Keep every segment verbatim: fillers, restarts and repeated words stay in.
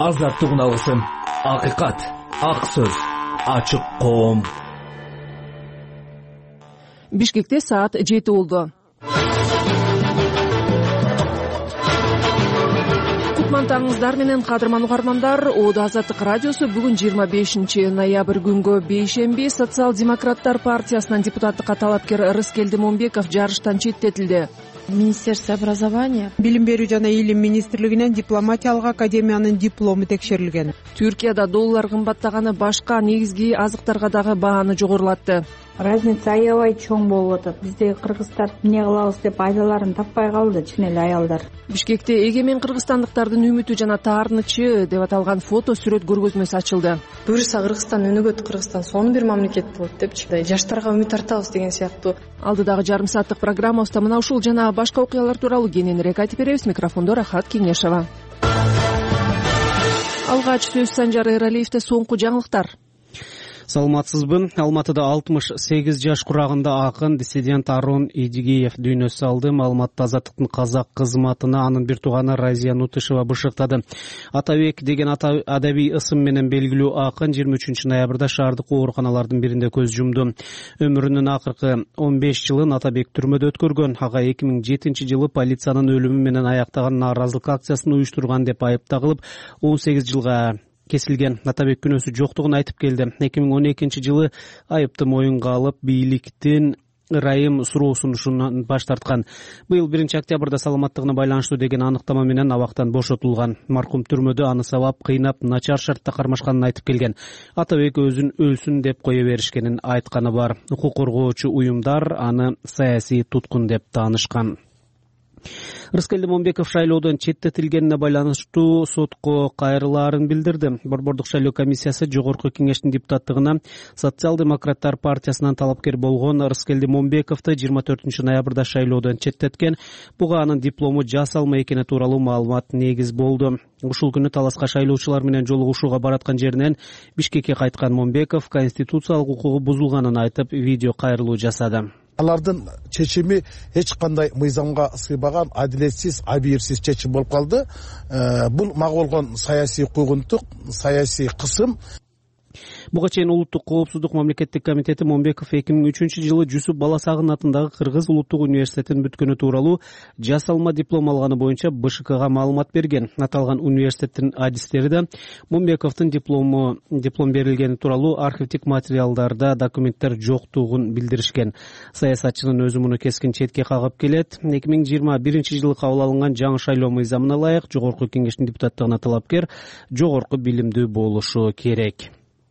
азаттык уналысын, акыйкат, ак сөз, ачык коом. Бишкекте саат жети болду. Кутмантаңыздар менен кадырман угармандар. Оодо Азаттык радиосу бүгүн жыйырма бешинчи ноябрь күнгө бейшемби Социал-демократтар партиясынан депутаттыкка талапкер Рыскелди Момбеков жарыштан четтетилди. Министерство образования, билим берүү жана илим министрлигинен дипломатиялык академиянын диплому текшерилген. Түркияда доллар кымбаттаганы башка негизги азыктарга дагы бааны жогорулатты. Разница аябай чоң болуп атат. Биздеги кыргыздар эмне кылабыз деп айдаларын таппай калды, чын эле аялдар. Бишкекте эгемен кыргызстандыктардын үмүтү жана таарынычы деп аталган фото сүрөт көргөзмөсү ачылды. Буюрса Кыргызстан өнүгөт, Кыргызстан сонун бир мамлекет болот депчи, жаштарга үмүт артабыз деген сыяктуу. Алдыдагы жарым сааттык программабызда мына ушул жана башка окуялар тууралуу кененирээк айтып беребиз. Микрофондо Рахат Кеңешова. Алгач сөз Санжар Эралиевде соңку жаңылыктар. Саламатсызбы. Алматыда алтымыш сегиз жаш курагында акын диссидент Арон Идигеев дүйнө салды. Маалыматты Азаттыктын казак кызматына анын бир тууганы Разия Нутышева бышыктады. Атабек деген адабий ысым менен белгилүү акын жыйырма үчүнчү ноябрда шаардык ооруканалардын биринде көз жумду. Өмүрүнүн акыркы он беш жылын Атабек түрмөдө өткөргөн. Ага эки миң жетинчи жылы полициянын өлүмү менен аяктаган нааразылык акциясын уюштурган деп айыпталып он сегиз жылга кесилген. Атабек күнөөсү жоктугун айтып келди. эки миң он экинчи жылы айыпты моюнга алып, бийликтин ырайым суроо сунушунан баш тарткан. Быйыл биринчи октябрда саламаттыгына байланыштуу деген аныктама менен абактан бошотулган. Маркум түрмөдө аны сабап, кыйнап, начар шартта кармашканын айтып келген. Атабек өзүн өлсүн деп кое беришкенин айтканы бар. Укук коргоочу уюмдар аны саясий туткун деп таанышкан. Рыскелди Момбеков шайлоодон четтетилгенине байланыштуу сотко кайрылаарын билдирди. Борбордук шайлоо комиссиясы жогорку кеңештин депутаттыгына Социал-демократтар партиясынан талапкер болгон Рыскелди Момбековду жыйырма төртүнчү ноябрда шайлоодон четтеткен. Буга анын диплому жасалма экени тууралуу маалымат негиз болду. Ушул күнү таласка шайлоочулар менен жолугушууга бараткан жеринен Бишкекке кайткан Момбеков конституциялык укугу бузулганын айтып видео кайрылуу жасады. Алардын чечими эч кандай мыйзамга сыйбаган, адилетсиз, абийирсиз чечим болуп калды. Бул мага болгон саясий куугунтук, саясий кысым. Буга чейин Улуттук коопсуздук мамлекеттик комитети Момбеков эки миң үчүнчү жылы Жусуп Баласагын атындагы Кыргыз улуттук университетин бүткөнү тууралуу жасалма диплом алганы боюнча БШКга маалымат берген. Аталган университеттин адистери да Момбековдун диплому диплом берилгени тууралуу архивдик материалдарда документтер жоктугун билдиришкен. Саясатчынын өзү муну кескин четке кагып келет. эки миң жыйырма биринчи жылы кабыл алынган жаңы шайлоо мыйзамына ылайык жогорку кеңештин депутаттыгына талапкер жогорку билимдүү болушу керек.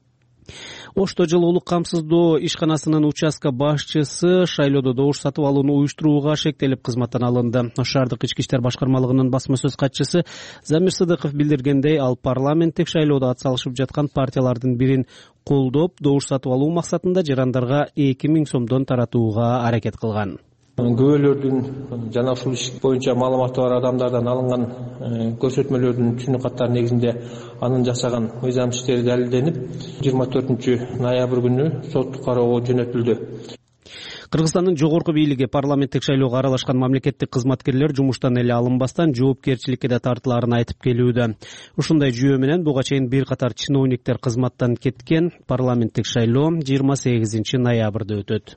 Ошто жылы улук камсыздоо ишканасынын участка башчысы шайлоодо добуш сатып алууну уюштурууга шектелип кызматтан алынды. Шаардык ички иштер башкармалыгынын басма сөз катчысы Замир Сыдыков билдиргендей, ал парламенттик шайлоодо атсалышып жаткан партиялардын бирин колдоп, добуш сатып алуу максатында жарандарга эки миң сомдон таратууга аракет кылган. Күбөлөрдүн жана ушул иш боюнча маалыматы бар адамдардан алынган көрсөтмөлөрдүн түшүнүк каттары негизинде анын жасаган мыйзам иштери далилденип, жыйырма төртүнчү ноябрь күнү сот кароого жөнөтүлдү. Кыргызстандын жогорку бийлиги парламенттик шайлоого аралашкан мамлекеттик кызматкерлер жумуштан эле алынбастан жоопкерчиликке да тартылаарын айтып келүүдө. Ушундай жүйө менен буга чейин бир катар чиновниктер кызматтан кеткен. Парламенттик шайлоо жыйырма сегизинчи ноябрда өтөт.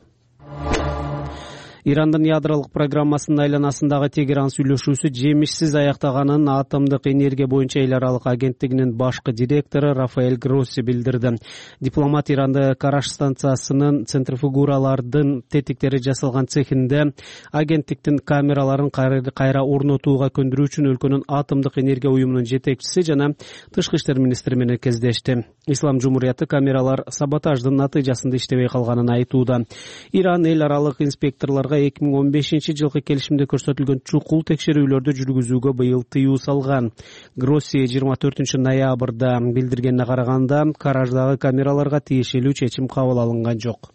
Ирандын ядролук программасынын айланасындагы Тегеран сүйлөшүүсү жемишсиз аяктаганын атомдук энергия боюнча эл аралык агенттигинин башкы директору Рафаэль Гросси билдирди. Дипломат Иранды Караш станциясынын центрифугалардын тетиктери жасалган цехинде агенттиктин камераларын кайра орнотууга көндүрүү үчүн өлкөнүн атомдук энергия уюмунун жетекчиси жана тышкы иштер министри менен кездешти. Ислам жумурияты камералар саботаждын натыйжасында иштебей калганын айтууда. Иран эл аралык инспекторлорго эки миң он бешинчи жылкы келишимде көрсөтүлгөн чукул текшерүүлөрдү жүргүзүүгө быйыл тыюу салган. Гросси жыйырма төртүнчү ноябрда билдиргенине караганда, Караждагы камераларга тиешелүү чечим кабыл алынган жок.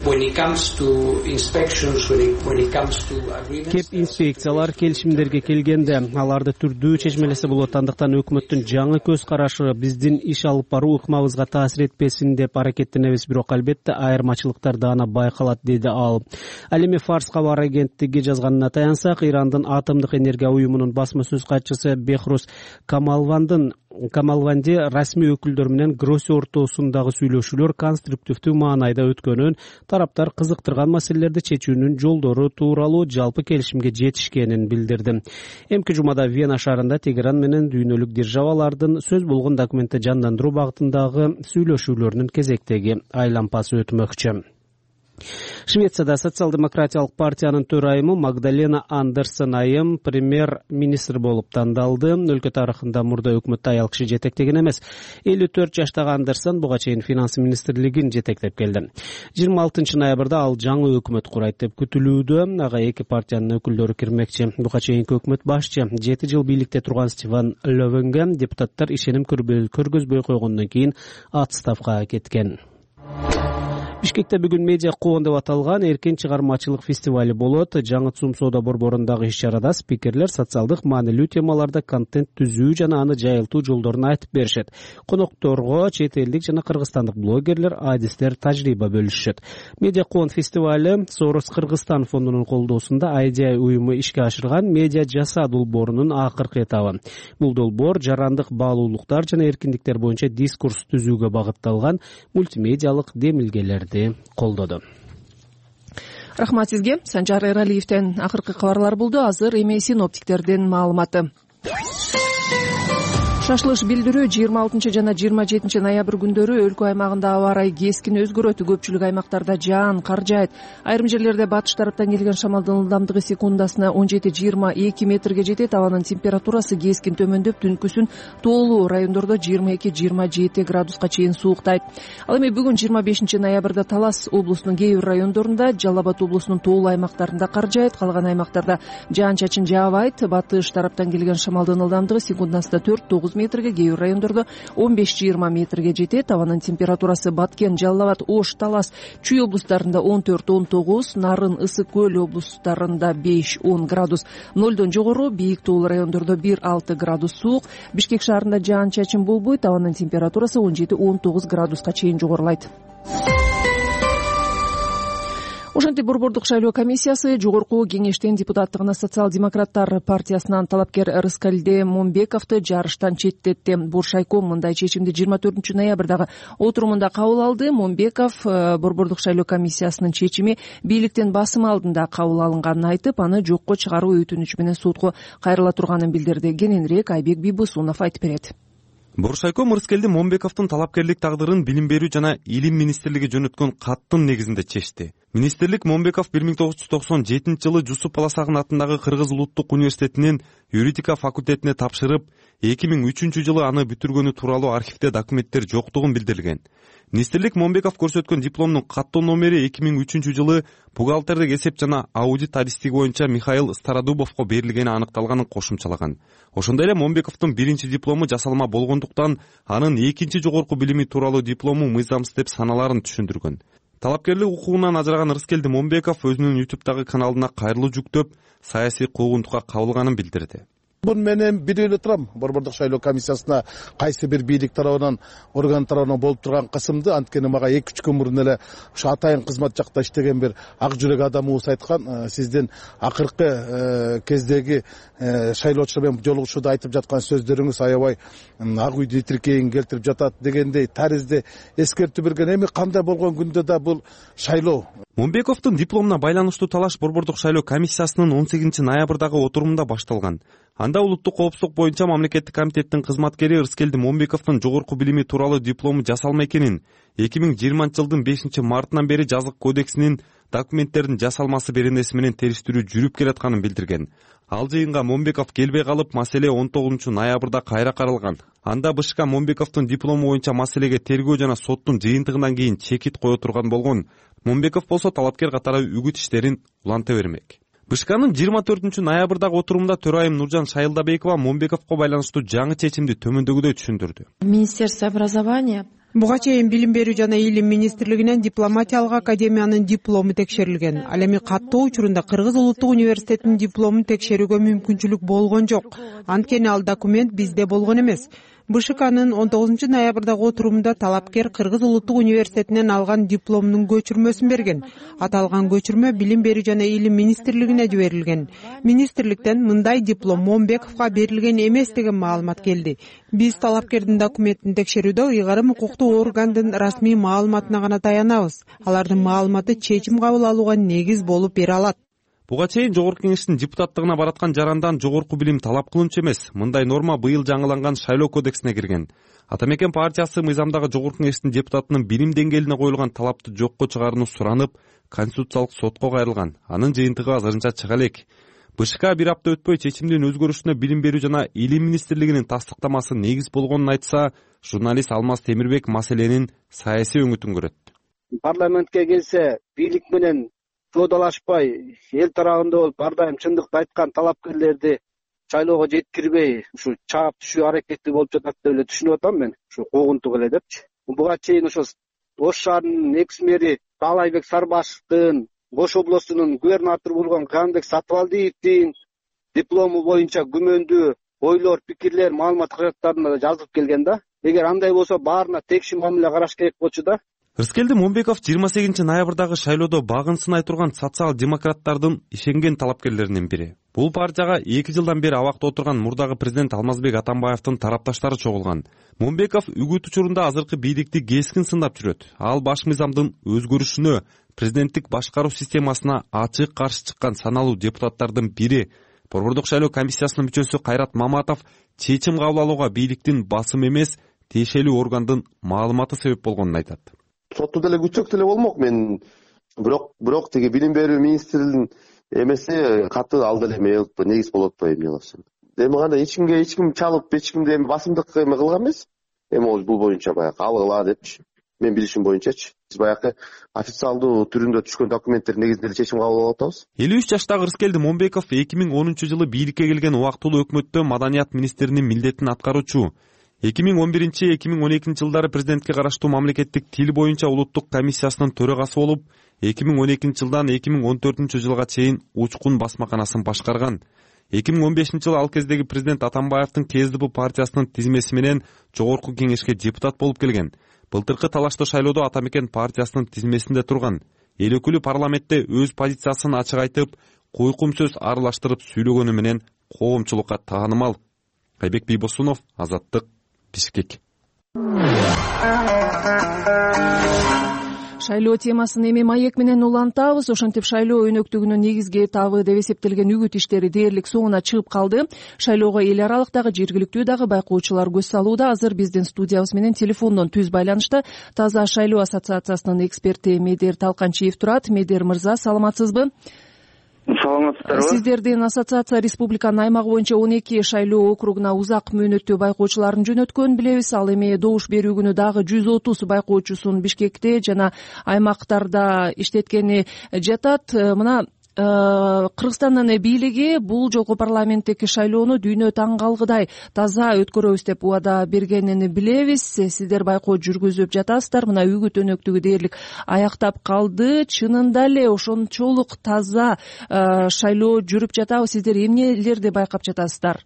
Кеп инспекциялар келишимдерге келгенде аларды түрдүү чечмелесе болот. Андыктан өкмөттүн жаңы көз карашы биздин иш алып баруу ыкмабызга таасир этпесин деп аракеттенебиз, бирок албетте айырмачылыктар даана байкалат, деди ал. Ал эми Фарс кабар агенттиги жазганына таянсак, Ирандын атомдук энергия уюмунун басма сөз катчысы Бехрус Камалвандын Камалванди расмий өкүлдөр менен Гросси ортосундагы сүйлөшүүлөр конструктивдүү маанайда өткөнүн, тараптар кызыктырган маселелерди чечүүнүн жолдору тууралуу жалпы келишимге жетишкенин билдирди. Эмки жумада Вена шаарында Тегеран менен дүйнөлүк державалардын сөз болгон документти жандандыруу багытындагы сүйлөшүүлөрүнүн кезектеги айлампасы өтмөкчү. Швецияда социал-демократиялык партиянын төрайымы Магдалена Андерсон айым премьер-министр болуп тандалды. Өлкө тарыхында мурда өкмөттү аял киши жетектеген эмес. элүү төрт жаштагы Андерсон буга чейин финанс министрлигин жетектеп келди. жыйырма алтынчы ноябрда ал жаңы өкмөт курайт деп күтүлүүдө. Ага эки партиянын өкүлдөрү кирмекчи. Буга чейинки өкмөт башчы жети жыл бийликте турган Стефан Лövенге депутаттар ишеним көргөзбөй койгондон кийин отставкага кеткен. Бишкекте бүгүн медиа коон деп аталган эркин чыгармачылык фестивали болот. Жаңы ЦУМ соода борборундагы иш-чарада спикерлер социалдык маанилүү темаларда контент түзүү жана аны жайылтуу жолдорун айтып беришет. Конокторго чет элдик жана кыргызстандык блогерлер, адистер тажрыйба бөлүшөт. Медиа коон фестивали Сорос Кыргызстан фондунун колдоосунда Айдия уюму ишке ашырган медиа жаса долбоорунун акыркы этабы. Бул долбоор жарандык баалуулуктар жана эркиндиктер боюнча дискурс түзүүгө багытталган мультимедиалык демилгелерди колдоду. Рахмат сизге. Санжар Эралиевден акыркы кабарлар болду. Азыр эми синоптиктердин маалыматы. Шашлыш билдирүү жыйырма алтынчы жана жыйырма жетинчи ноябрь күндөрү өлкө аймагында аба ырайы кескин өзгөрөт. Көпчүлүк аймактарда жаан, кар жаайт. Айрым жерлерде батыш тараптан келген шамалдын ылдамдыгы секундасына он жети жыйырма эки метрге жетет. Абанын температурасы кескин төмөндөп, түнкүсүн тоолуу райондордо жыйырма эки жыйырма жети градуска чейин сууктайт. Ал эми бүгүн жыйырма бешинчи ноябрда Талас облусунун кээ бир райондорунда, Жалал Абад облусунун тоолуу аймактарында кар жаайт. Калган аймактарда жаан-чачын жаабайт. Батыш тараптан келген шамалдын ылдамдыгы секундасына төрт тогуз метрге, кээ бир райондордо он беш жыйырма метрге жетет. Абанын температурасы Баткен, Жалал Абад, Ош, Талас, Чүй облустарында он төрт он тогуз, Нарын, Ысык көл облустарында беш он градус. Нолдон жогору бийик тоолуу райондордо бир алты градус суук. Бишкек шаарында жаан-чачын болбойт. Абанын температурасы он жети он тогуз градуска чейин жогорулайт. Ошентип Борбордук шайлоо комиссиясы жогорку кеңештин депутаттыгына социал-демократтар партиясынан талапкер Рыскелди Момбековду жарыштан четтетти. Боршайком мындай чечимди жыйырма төртүнчү ноябрдагы отурумунда кабыл алды. Момбеков Борбордук шайлоо комиссиясынын чечими бийликтен басым алдында кабыл алынганын айтып, аны жокко чыгаруу өтүнүчү менен сотко кайрыла турганын билдирди. Кененирээк Айбек Бийбусунов айтып берет. Боршайком Рыскелди Момбековдун талапкерлик тагдырын Билим берүү жана Илим министрлиги жөнөткөн каттын негизинде чечти. Министрлик Момбеков бир миң тогуз жүз токсон жетинчи жылы Жусуп Баласагын атындагы Кыргыз улуттук университетинин юридика факультетине тапшырып, эки миң үчүнчү жылы аны бүтүргөнү тууралуу архивде документтер жоктугун билдирген. Министрлик Момбеков көрсөткөн дипломдун каттоо номери эки миң үчүнчү жылы бухгалтердик эсеп жана аудит адистиги боюнча Михаил Стародубовго берилгени аныкталганын кошумчалаган. Ошондой эле Момбековдун биринчи диплому жасалма болгондуктан анын экинчи жогорку билими тууралуу диплому мыйзамсыз деп саналарын түшүндүргөн. Талапкерлик укугунан ажыраган Рыскелди Момбеков өзүнүн ютубтагы каналына кайрылуу жүктөп, саясий куугунтукка кабылганын билдирди. Бун менен бир эле турам. Борбордук шайлоо комиссиясына кайсы бир бийлик тарабынан, орган тарабынан болуп турган кысымды, анткени мага эки үч күн мурун эле ушу атайын кызмат жакта иштеген бир ак жүрөк адамыбыз айткан, сиздин акыркы кездеги шайлоочулар менен жолугушууда айтып жаткан сөздөрүңүз аябай ак үйдү тиркейин келтирип жатат дегендей таризде эскертүү берген. Эми кандай болгон күндө да бул шайлоо. Момбековдун дипломуна байланыштуу талаш Борбордук шайлоо комиссиясынын он сегизинчи ноябрдагы отурумунда башталган. Анда улуттук коопсуздук боюнча мамлекеттик комитеттин кызматкери Рыскелди Момбековдун жогорку билими тууралуу диплому жасалма экенин, эки миң жыйырманчы жылдын бешинчи мартынан бери жазык кодексинин документтердин жасалмасы беренеси менен териштирүү жүрүп келатканын билдирген. Ал жыйынга Момбеков келбей калып, маселе он тогузунчу ноябрда кайра каралган. Анда БШК Момбековдун диплому боюнча маселеге тергөө жана соттун жыйынтыгынан кийин чекит кое турган болгон. Момбеков болсо талапкер катары үгүт иштерин уланта бермек. БШКнын жыйырма төртүнчү ноябрдагы отурумунда төрайым Нуржан Шайылдабекова Момбековго байланыштуу жаңы чечимди төмөндөгүдөй түшүндүрдү. Министерство образования Буга чейин Билим берүү жана Илим министрлигинен дипломатиялык академиянын диплому текшерилген. Ал эми каттоо учурунда Кыргыз улуттук университетинин дипломун текшерүүгө мүмкүнчүлүк болгон жок. Анткени ал документ бизде болгон эмес. БШКнын он тогузунчу ноябрдагы отурумунда талапкер Кыргыз улуттук университетинен алган дипломунун көчүрмөсүн берген. Аталган көчүрмө Билим берүү жана Илим министрлигине жиберилген. Министрликтен мындай диплом Момбековго берилген эмес деген маалымат келди. Биз талапкердин документин текшерүүдө ыйгарым укуктуу органдын расмий маалыматына гана таянабыз. Алардын маалыматы чечим кабыл алууга негиз болуп бере алат. Буга чейин Жогорку Кеңештин депутаттыгына бараткан жарандан жогорку билим талап кылынчу эмес. Мындай норма быйыл жаңыланган шайлоо кодексине кирген. Ата Мекен партиясы мыйзамдагы Жогорку Кеңештин депутатынын билим деңгээлине коюлган талапты жокко чыгарууну суранып, Конституциялык сотко кайрылган. Анын жыйынтыгы азырынча чыга элек. БШК бир апта өтпөй чечимдин өзгөрүшүнө Билим берүү жана Илим министрлигинин тастыктамасы негиз болгонун айтса, журналист Алмаз Темирбек маселенин саясий өңүтүн көрөт. Парламентке келсе, бийлик менен жодалашпай, эл тарабында болуп, ар дайым чындыкты айткан талапкерлерди шайлоого жеткирбей, ушу чаап түшүү аракети болуп жатат деп эле түшүнүп атам мен. Ушу куугунтук эле депчи. Буга чейин ошо Ош шаарынын экс мэри Таалайбек Сарбашевдин, Ош областунун губернатору болгон Канбек Сатыбалдиевдин диплому боюнча күмөндүү ойлор, пикирлер, маалымат каражаттарында жазылып келген да. Эгер андай болсо, баарына текши мамиле караш керек болчу да. Рыскелди Момбеков жыйырма сегизинчи ноябрдагы шайлоодо багын сынай турган социал-демократтардын ишенген талапкерлеринин бири. Бул партияга эки жылдан бери абакта отурган мурдагы президент Алмазбек Атамбаевдин тарапташтары чогулган. Момбеков үгүт учурунда азыркы бийликти кескин сындап жүрөт. Ал баш мыйзамдын өзгөрүшүнө, президенттик башкаруу системасына ачык каршы чыккан саналуу депутаттардын бири. Борбордук шайлоо комиссиясынын мүчөсү Кайрат Маматов чечим кабыл алууга бийликтин басым эмес, тиешелүү органдын маалыматы себеп болгонун айтат. Сотто деле күтсөк деле болмок. Мен бирок бирок тиги Билим берүү министринин эмеси каты ал деле эме негиз болот атпайбы эмне кылсам. Эми кандай эч кимге эч ким чалып, эч кимди эми басымдык эме кылган эмес. Эми бул боюнча баягы алгыла депчи. Мен билишим боюнчачы. Биз баягы официалдуу түрүндө түшкөн документтер негизинде чечим кабыл алып атабыз. элүү үч жаштагы Рыскелди Момбеков эки миң онунчу жылы бийликке келген убактылуу өкмөттө маданият министринин милдетин аткаруучу. эки миң он биринчи эки миң он экинчи жылдары президентке караштуу мамлекеттик тил боюнча улуттук комиссиясынын төрагасы болуп, эки миң он экинчи жылдан эки миң он төртүнчү жылга чейин Учкун басмаканасын башкарган. эки миң он бешинчи жылы ал кездеги президент Атамбаевдин КСДП партиясынын тизмеси менен Жогорку Кеңешке депутат болуп келген. Былтыркы талаштуу шайлоодо Ата Мекен партиясынын тизмесинде турган. Эл өкүлү парламентте өз позициясын ачык айтып, койкум сөз аралаштырып сүйлөгөнү менен коомчулукка таанымал. Айбек Бийбосунов, Азаттык, Бишкек. Шайлоо темасын эми маек менен улантабыз. Ошентип шайлоо өнөктүгүнүн негизги этабы деп эсептелген үгүт иштери дээрлик соңуна чыгып калды. Шайлоого эл аралык дагы жергиликтүү дагы байкоочулар көз салууда. Азыр биздин студиябыз менен телефондон түз байланышта Таза шайлоо ассоциациясынын эксперти Медер Талканчиев турат. Медер мырза, саламатсызбы? Саламатсыздарбы. Сиздердин ассоциация республиканын аймагы боюнча он эки шайлоо округуна узак мөөнөттүү байкоочуларын жөнөткөн билебиз. Ал эми добуш берүү күнү дагы жүз отуз байкоочусун Бишкекте жана аймактарда иштеткени жатат. Мына Кыргызстандын бийлиги бул жолку парламенттеки шайлоону дүйнө таң калгыдай таза өткөрөбүз деп убада бергенин билебиз. Сиздер байкоо жүргүзүп жатасыздар. Мына үгүт өнөктүгү дээрлик аяктап калды. Чынында эле ошончолук таза шайлоо жүрүп жатабы? Сиздер эмнелерди байкап жатасыздар?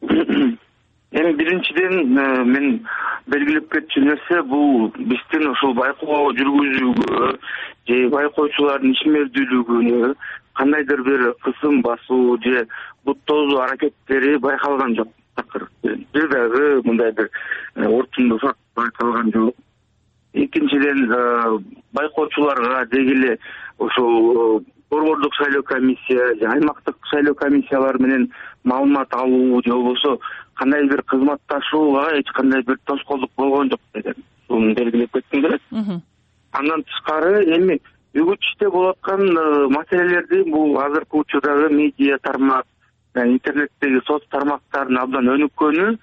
Эми биринчиден мен белгилеп кетчү нерсе бул биздин ушул байкоо жүргүзүүгө же байкоочулардын ишмердүүлүгүнө кандайдыр бир кысым басуу же буттоозуу аракеттери байкалган жок. Такыр бир дагы мындай бир орчундуу факт байкалган жок. Экинчиден байкоочуларга дегеле ошол борбордук шайлоо комиссия же аймактык шайлоо комиссиялар менен маалымат алуу же болбосо кандай бир кызматташууга эч кандай бир тоскоолдук болгон жок деген буну белгилеп кетким келет. Андан тышкары эми үгүт иште болуп аткан маселелерди бул азыркы учурдагы медиа тармак, интернеттеги соц тармактардын абдан өнүккөнү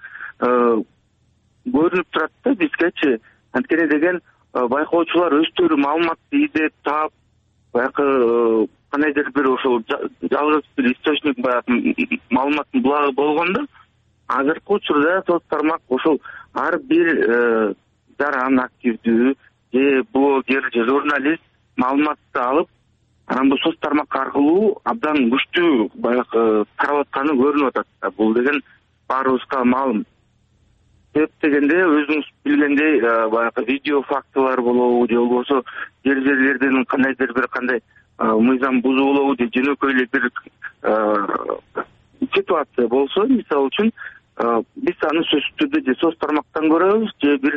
көрүнүп турат да бизгечи. Анткени деген байкоочулар өздөрү маалыматты издеп таап, баягы кандайдыр бир ошол жалгыз бир источник баягы маалыматтын булагы болгондо, азыркы учурда соц тармак ошол ар бир жаран активдүү же блогер же журналист маалыматты алып, анан бул соц тармак аркылуу абдан күчтүү баягы тарап атканы көрүнүп атат. Бул деген баарыбызга маалым. себеп дегенде өзүңүз билгендей баягы видео фактылар болобу же болбосо жер жерлерден кандайдыр бир кандай мыйзам бузуу болобу же жөнөкөй эле бир ситуация болсо, мисалы үчүн биз аны сөзсүз түрдө же соц тармактан көрөбүз же бир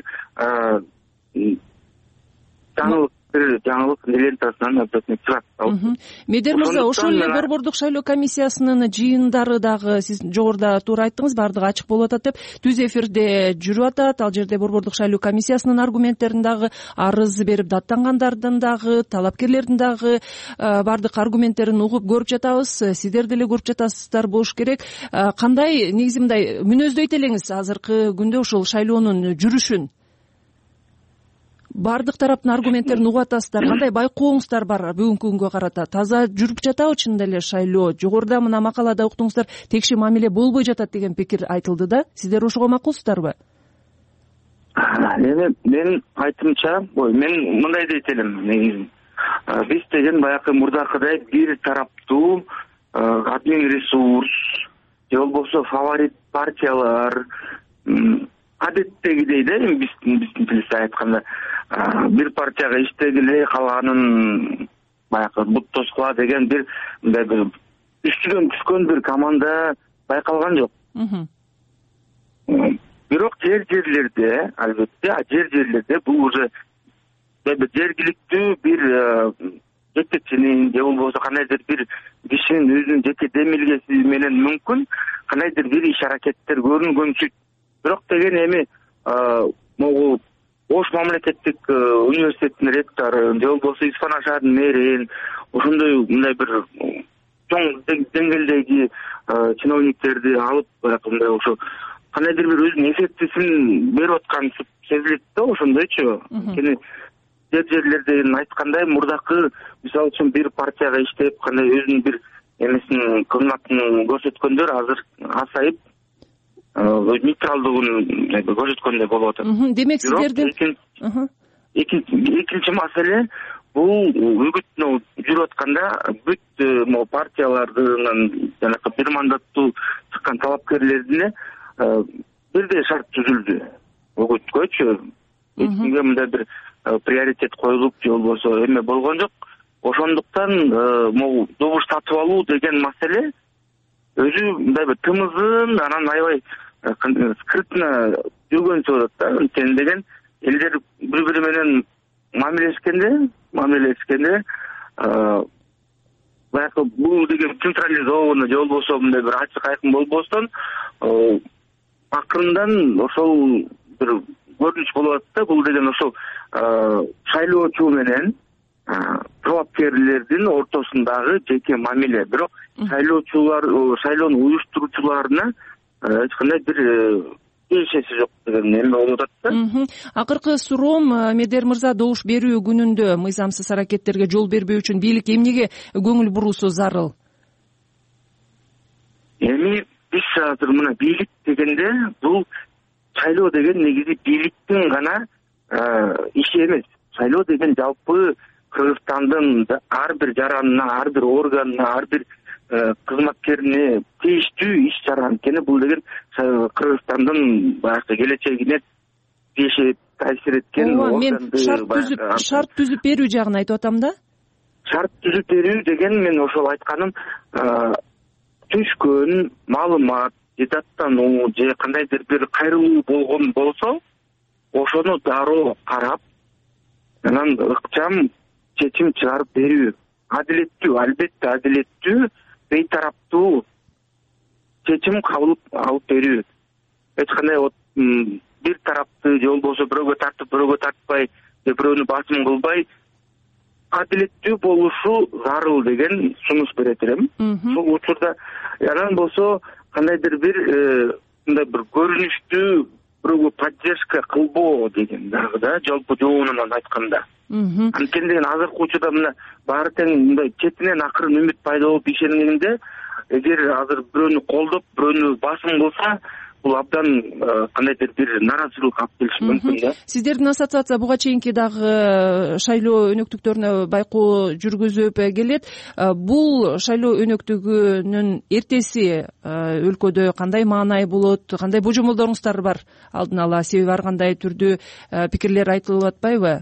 жаңылык бир жаңылык лентасынан обязательно чыгат. Медер мырза, ошол эле Борбордук шайлоо комиссиясынын жыйындары дагы сиз жогоруда туура айттыңыз, баардыгы ачык болуп атат деп түз эфирде жүрүп атат. Ал жерде Борбордук шайлоо комиссиясынын аргументтерин дагы, арыз берип даттангандардын дагы, талапкерлердин дагы баардык аргументтерин угуп көрүп жатабыз. Сиздер деле көрүп жатасыздар болуш керек. Кандай негизи мындай мүнөздөйт элеңиз азыркы күндө ушул шайлоонун жүрүшүн? Баардык тараптын аргументтерин угуп атасыздар. Кандай байкооңуздар бар бүгүнкү күнгө карата? Таза жүрүп жатабы чынында эле шайлоо? Жогоруда мына макалада уктуңуздар, текши мамиле болбой жатат деген пикир айтылды да. Сиздер ошого макулсуздарбы? Эми менин айтымча, мен мындай дейт элем, негизи биз деген баягы мурдакыдай бир тараптуу админ ресурс же болбосо фаворит партиялар, адеттегидей да, биздин биздин тилибизде айтканда бир партияга иштегиле, калганын баягы бут тоскула деген бир мындай бир үстүнөн түшкөн бир команда байкалган жок. Бирок жер жерлерде, албетте, жер жерлерде бул уже жергиликтүү бир жетекчинин же болбосо кандайдыр бир кишинин өзүнүн жеке демилгеси менен мүмкүн кандайдыр бир иш аракеттер көрүнгөнсүт. Бирок деген эми могу Ош мамлекеттик университеттин ректору же болбосо Испана шаарынын мэрин, ошондой мындай бир чоң деңгээлдеги чиновниктерди алып мындай ошо кандайдыр бир өзүнүн эффектисин берип аткан сезилет да, ошондойчу. Анткени жер жерлерден айткандай мурдакы мисалы үчүн бир партияга иштеп кандай өзүнүн бир эмесин кызматын көрсөткөндөр азыр азайып нейтралдыгын көрсөткөндөй болуп атат. Демек сиздердин экинчи маселе бул үгүт жүрүп атканда бүт могу партиялардын жанакы бир мандаттуу чыккан талапкерлерине бирдей шарт түзүлдү. Үгүткөчү эч кимге мындай бир приоритет коюлуп же болбосо эме болгон жок. Ошондуктан могу добуш сатып алуу деген маселе өзү мындай бир тымызын анан аябай скрытно жүргөнсү болот да. Анткени деген элдер бири бири менен мамилелешкенде, мамилелешкенде баягы бул деген централизованный же болбосо мындай бир ачык айкын болбостон акырындан ошол бир көрүнүш болуп атат да. Бул деген ошол шайлоочу менен талапкерлердин ортосундагы жеке мамиле. Бирок шайлоочулар, шайлоону уюштуруучуларына эч кандай бир тиешеси жок деген эме болуп атат да. Акыркы суроом, Медер мырза, добуш берүү күнүндө мыйзамсыз аракеттерге жол бербөө үчүн бийлик эмнеге көңүл буруусу зарыл? Эми биз азыр мына бийлик дегенде бул шайлоо деген негизи бийликтин гана иши эмес. Шайлоо деген жалпы Кыргызстандын ар бир жаранына, ар бир органына, ар бир кызматкерине тийиштүү иш чара. Анткени бул деген Кыргызстандын баягы келечегине тийиштүү таасир эткен. Мен шарт түзүп берүү жагын айтып атам да. Шарт түзүп берүү деген мен ошол айтканым түшкөн маалымат же даттануу же кандайдыр бир кайрылуу болгон болсо ошону дароо карап анан ыкчам чечим чыгарып берүү. Адилеттүү, албетте адилеттүү, бейтараптуу чечим кабыл алып берүү. Эч кандай бир тарапты же болбосо бирөөгө тартып, бирөөгө тартпай, же бирөөнү басым кылбай адилеттүү болушу зарыл деген сунуш берет элем. Ошол учурда анан болсо кандайдыр бир мындай бир көрүнүштүү бирөөгө поддержка кылбоо деген дагы да, жалпы жоонунан айтканда. Анткени деген азыркы учурда мына баары тең мындай четинен акырын үмүт пайда болуп ишенгенде, эгер азыр бирөөнү колдоп, бирөөнү басым кылса, бул абдан кандайдыр бир нааразычылык алып келиши мүмкүн да. Сиздердин ассоциация буга чейинки дагы шайлоо өнөктүктөрүнө байкоо жүргүзүп келет. Бул шайлоо өнөктүгүнүн эртеси өлкөдө кандай маанай болот, кандай божомолдоруңуздар бар алдын ала? Себеби ар кандай түрдүү пикирлер айтылып атпайбы?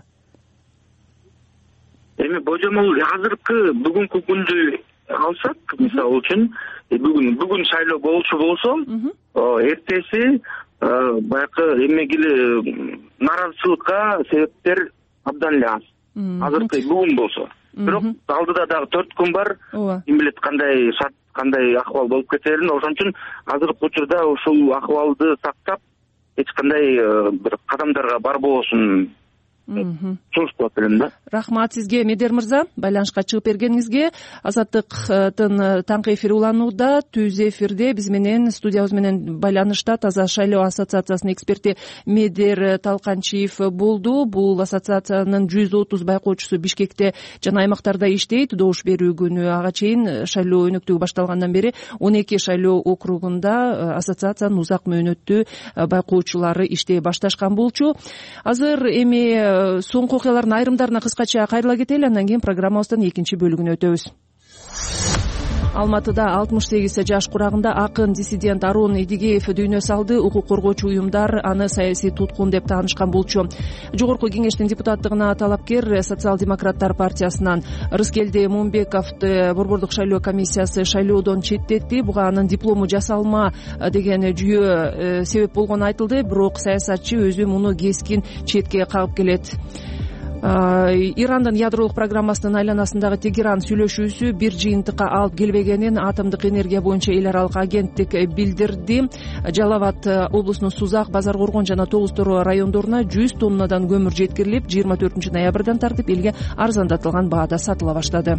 Эми божомол азыркы бүгүнкү күндү алсак, мисалы үчүн бүгүн бүгүн шайлоо болчу болсо, эртеси баягы эмегиле нааразычылыкка себептер абдан эле аз. Азыркы бүгүн болсо. Бирок алдыда дагы төрт күн бар. Ким билет кандай шарт, кандай акыбал болуп кетерин. Ошон үчүн азыркы учурда ушул акыбалды сактап, эч кандай бир кадамдарга барбоосун чоңуштуп атып элем да. Рахмат сизге, Медер мырза, байланышка чыгып бергениңизге. Азаттыктын таңкы эфири уланууда. Түз эфирде биз менен, студиябыз менен байланышта Таза шайлоо ассоциациясынын эксперти Медер Талканчиев болду. Бул ассоциациянын жүз отуз байкоочусу Бишкекте жана аймактарда иштейт. Добуш берүү күнү ага чейин шайлоо өнөктүгү башталгандан бери он эки шайлоо округунда ассоциациянын узак мөөнөттүү байкоочулары иштей башташкан болчу. Азыр эми соңку окуялардын айрымдарына кыскача кайрыла кетели, андан кийин программабыздын экинчи бөлүгүнө өтөбүз. Алматыда алтымыш сегиз жаш курагында акын диссидент Арун Идигеев дүйнө салды. Укук коргоочу уюмдар аны саясий туткун деп таанышкан болчу. Жогорку кеңештин депутаттыгына талапкер Социал-демократтар партиясынан Рыскелди Момбековду Борбордук шайлоо комиссиясы шайлоодон четтетти. Буга анын диплому жасалма деген жүйө себеп болгону айтылды, бирок саясатчы өзү муну кескин четке кагып келет. Ирандын ядролук программасынын айланасындагы Тегеран сүйлөшүүсү бир жыйынтыкка алып келбегенин атомдук энергия боюнча эл аралык агенттик билдирди. Жалал абад облусунун Сузак, Базар Коргон жана Тогуз Тороо райондоруна жүз тоннадан көмүр жеткирилип, жыйырма төртүнчү ноябрдан тартып элге арзандатылган баада сатыла баштады.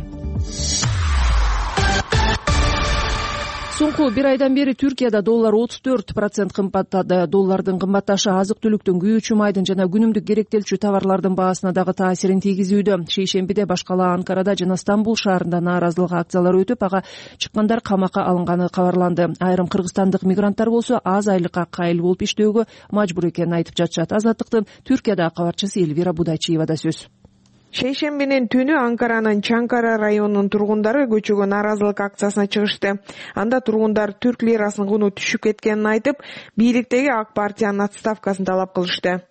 Соңку бир айдан бери Түркияда доллар отуз төрт процент кымбаттады. Доллардын кымбатташы азык-түлүктүн, күйүүчү майдын жана күнүмдүк керектелчү товарлардын баасына дагы таасирин тийгизүүдө. Шейшембиде башкала Анкарада жана Стамбул шаарында нааразылык акциялары өтүп, ага чыккандар камакка алынганы кабарланды. Айрым кыргызстандык мигранттар болсо аз айлыкка кайыл болуп иштөөгө мажбур экенин айтып жатышат. Азаттыктын Түркиядагы кабарчысы Элвира Будайчиевада сөз. Шейшембинин түнү Анкаранын Чанкара районунун тургундары көчөгө нааразылык акциясына чыгышты. Анда тургундар түрк лирасынын куну түшүп кеткенин айтып, бийликтеги ак партиянын отставкасын талап кылышты.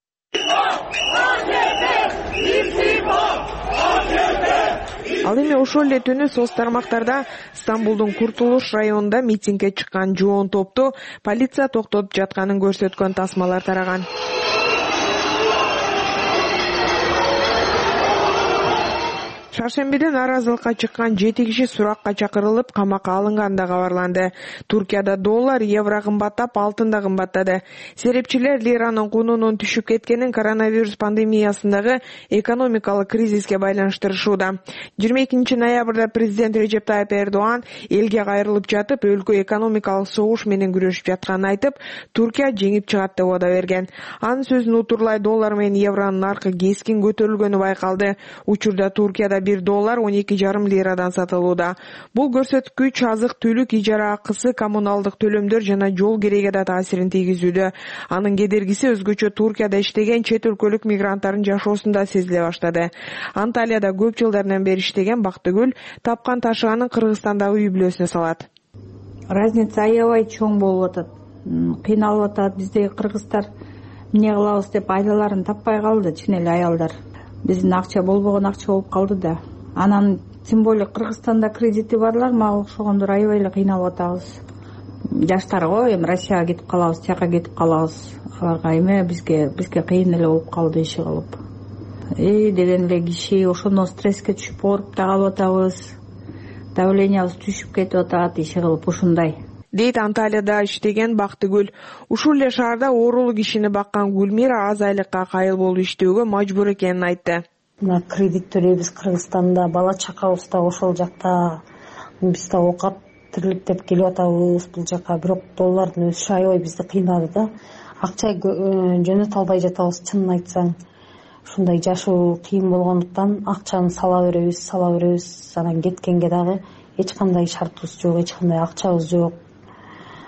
Ал эми ошол эле түнү соц тармактарда Стамбулдун Куртулуш районунда митингге чыккан жоон топту полиция токтотуп жатканын көрсөткөн тасмалар тараган. Шаршембиден нааразылыкка чыккан жети киши суракка чакырылып, камакка алынганы да кабарланды. Туркияда доллар, евро кымбаттап, алтын да кымбаттады. Серепчилер лиранын кунунун түшүп кеткенин коронавирус пандемиясындагы экономикалык кризиске байланыштырышууда. жыйырма экинчи ноябрда президент Режеп Тайып Эрдоган элге кайрылып жатып, өлкө экономикалык согуш менен күрөшүп жатканын айтып, Туркия жеңип чыгат деп убада берген. Анын сөзүн утурлай доллар менен евронун наркы кескин көтөрүлгөнү байкалды. Учурда Туркияда бир доллар он эки жарым лирадан сатылууда. Бул көрсөткүч азык-түлүк, ижара акысы, коммуналдык төлөмдөр жана жол кереге да таасирин тийгизүүдө. Анын кедергиси өзгөчө Туркияда иштеген чет өлкөлүк мигранттардын жашоосунда сезиле баштады. Анталияда көп жылдардан бери иштеген Бактыгүл тапкан ташыганын Кыргызстандагы үй бүлөсүнө салат. Разница аябай чоң болуп атат. Кыйналып атат. Биздеги кыргыздар эмне кылабыз деп айдаларын таппай калды, чын эле аялдар. Биздин акча болбогон акча болуп калды да. Анан тем более Кыргызстанда кредити барлар мага окшогондор аябай эле кыйналып атабыз. Жаштарго эми Россияга кетип калабыз, тияка кетип калабыз. Аларга эме бизге бизге кыйын эле болуп калды иши кылып. Эй деген эле киши ошондон стресске түшүп ооруп да калып атабыз. Давлениябыз түшүп кетип атат иши кылып ушундай. Дейт Анталияда иштеген Бактыгүл. Ушул эле шаарда оорулуу кишини баккан Гүлмира аз айлыкка кайыл болуп иштөөгө мажбур экенин айтты. Мына кредит төлөйбүз Кыргызстанда, бала чакабыз да ошол жакта. Биз да оокат тирилип деп келип атабыз бул жака, бирок доллардын өсүшү аябай бизди кыйнады да. Акча жөнөтө албай жатабыз, чынын айтсаң. Ушундай жашоо кыйын болгондуктан акчаны сала беребиз, сала беребиз. Анан кеткенге дагы эч кандай шартыбыз жок, эч кандай акчабыз жок.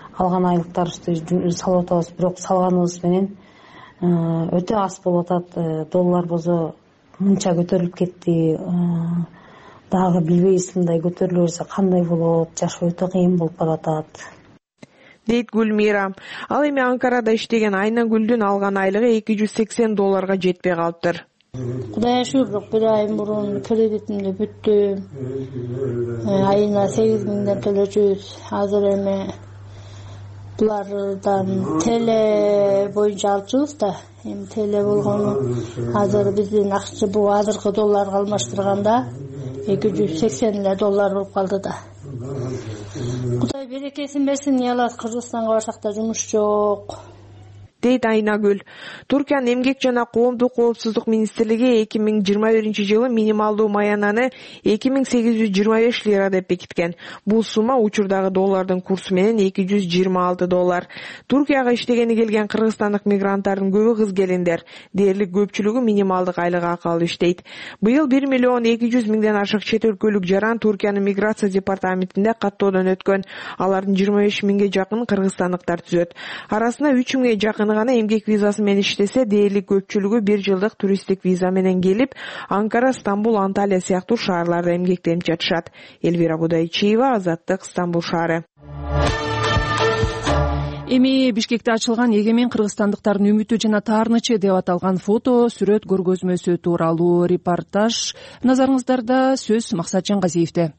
алган айлыктарыбызды салып атабыз, бирок салганыбыз менен өтө аз болуп атат. Доллар болсо мынча көтөрүлүп кетти. Дагы билбейбиз, мындай көтөрүлө берсе кандай болот, жашоо өтө кыйын болуп баратат, дейт Гүлмира. Ал эми Анкарада иштеген Айнагүлдүн алган айлыгы эки жүз сексен долларга жетпей калыптыр. Кудайга шүгүр, бир ай мурун кредитимди бүттүм. Айына сегиз миңден төлөчүбүз. Азыр эми булардан теле боюнча алчубуз да. Эми теле болгону азыр биздин акча бул азыркы долларга алмаштырганда эки жүз сексен эле доллар болуп калды да. Кудай берекесин берсин, эмне кылабыз, Кыргызстанга барсак да жумуш жок, дейт Айнагүл. Туркиянын эмгек жана коомдук коопсуздук министрлиги эки миң жыйырма биринчи жылы минималдуу маянаны эки миң сегиз жүз жыйырма беш лира деп бекиткен. Бул сумма учурдагы доллардын курсу менен эки жүз жыйырма алты доллар. Туркияга иштегени келген кыргызстандык мигранттардын көбү кыз келиндер. Дээрлик көпчүлүгү минималдык айлык акы алып иштейт. Быйыл бир миллион эки жүз миңден ашык чет өлкөлүк жаран Туркиянын миграция департаментинде каттоодон өткөн. Алардын жыйырма беш миңге жакын кыргызстандыктар түзөт. Арасында үч миңге жакын гана эмгек визасы менен иштесе, дээрлик көпчүлүгү бир жылдык туристтик виза менен келип, Анкара, Стамбул, Анталия сыяктуу шаарларда эмгектенип жатышат. Элвира Будайчиева, Азаттык, Стамбул шаары. Эми Бишкекте ачылган Эгемен кыргызстандыктардын үмүтү жана таарынычы деп аталган фото, сүрөт көргөзмөсү тууралуу репортаж. Назарыңыздарда сөз Максат Жангазиевде.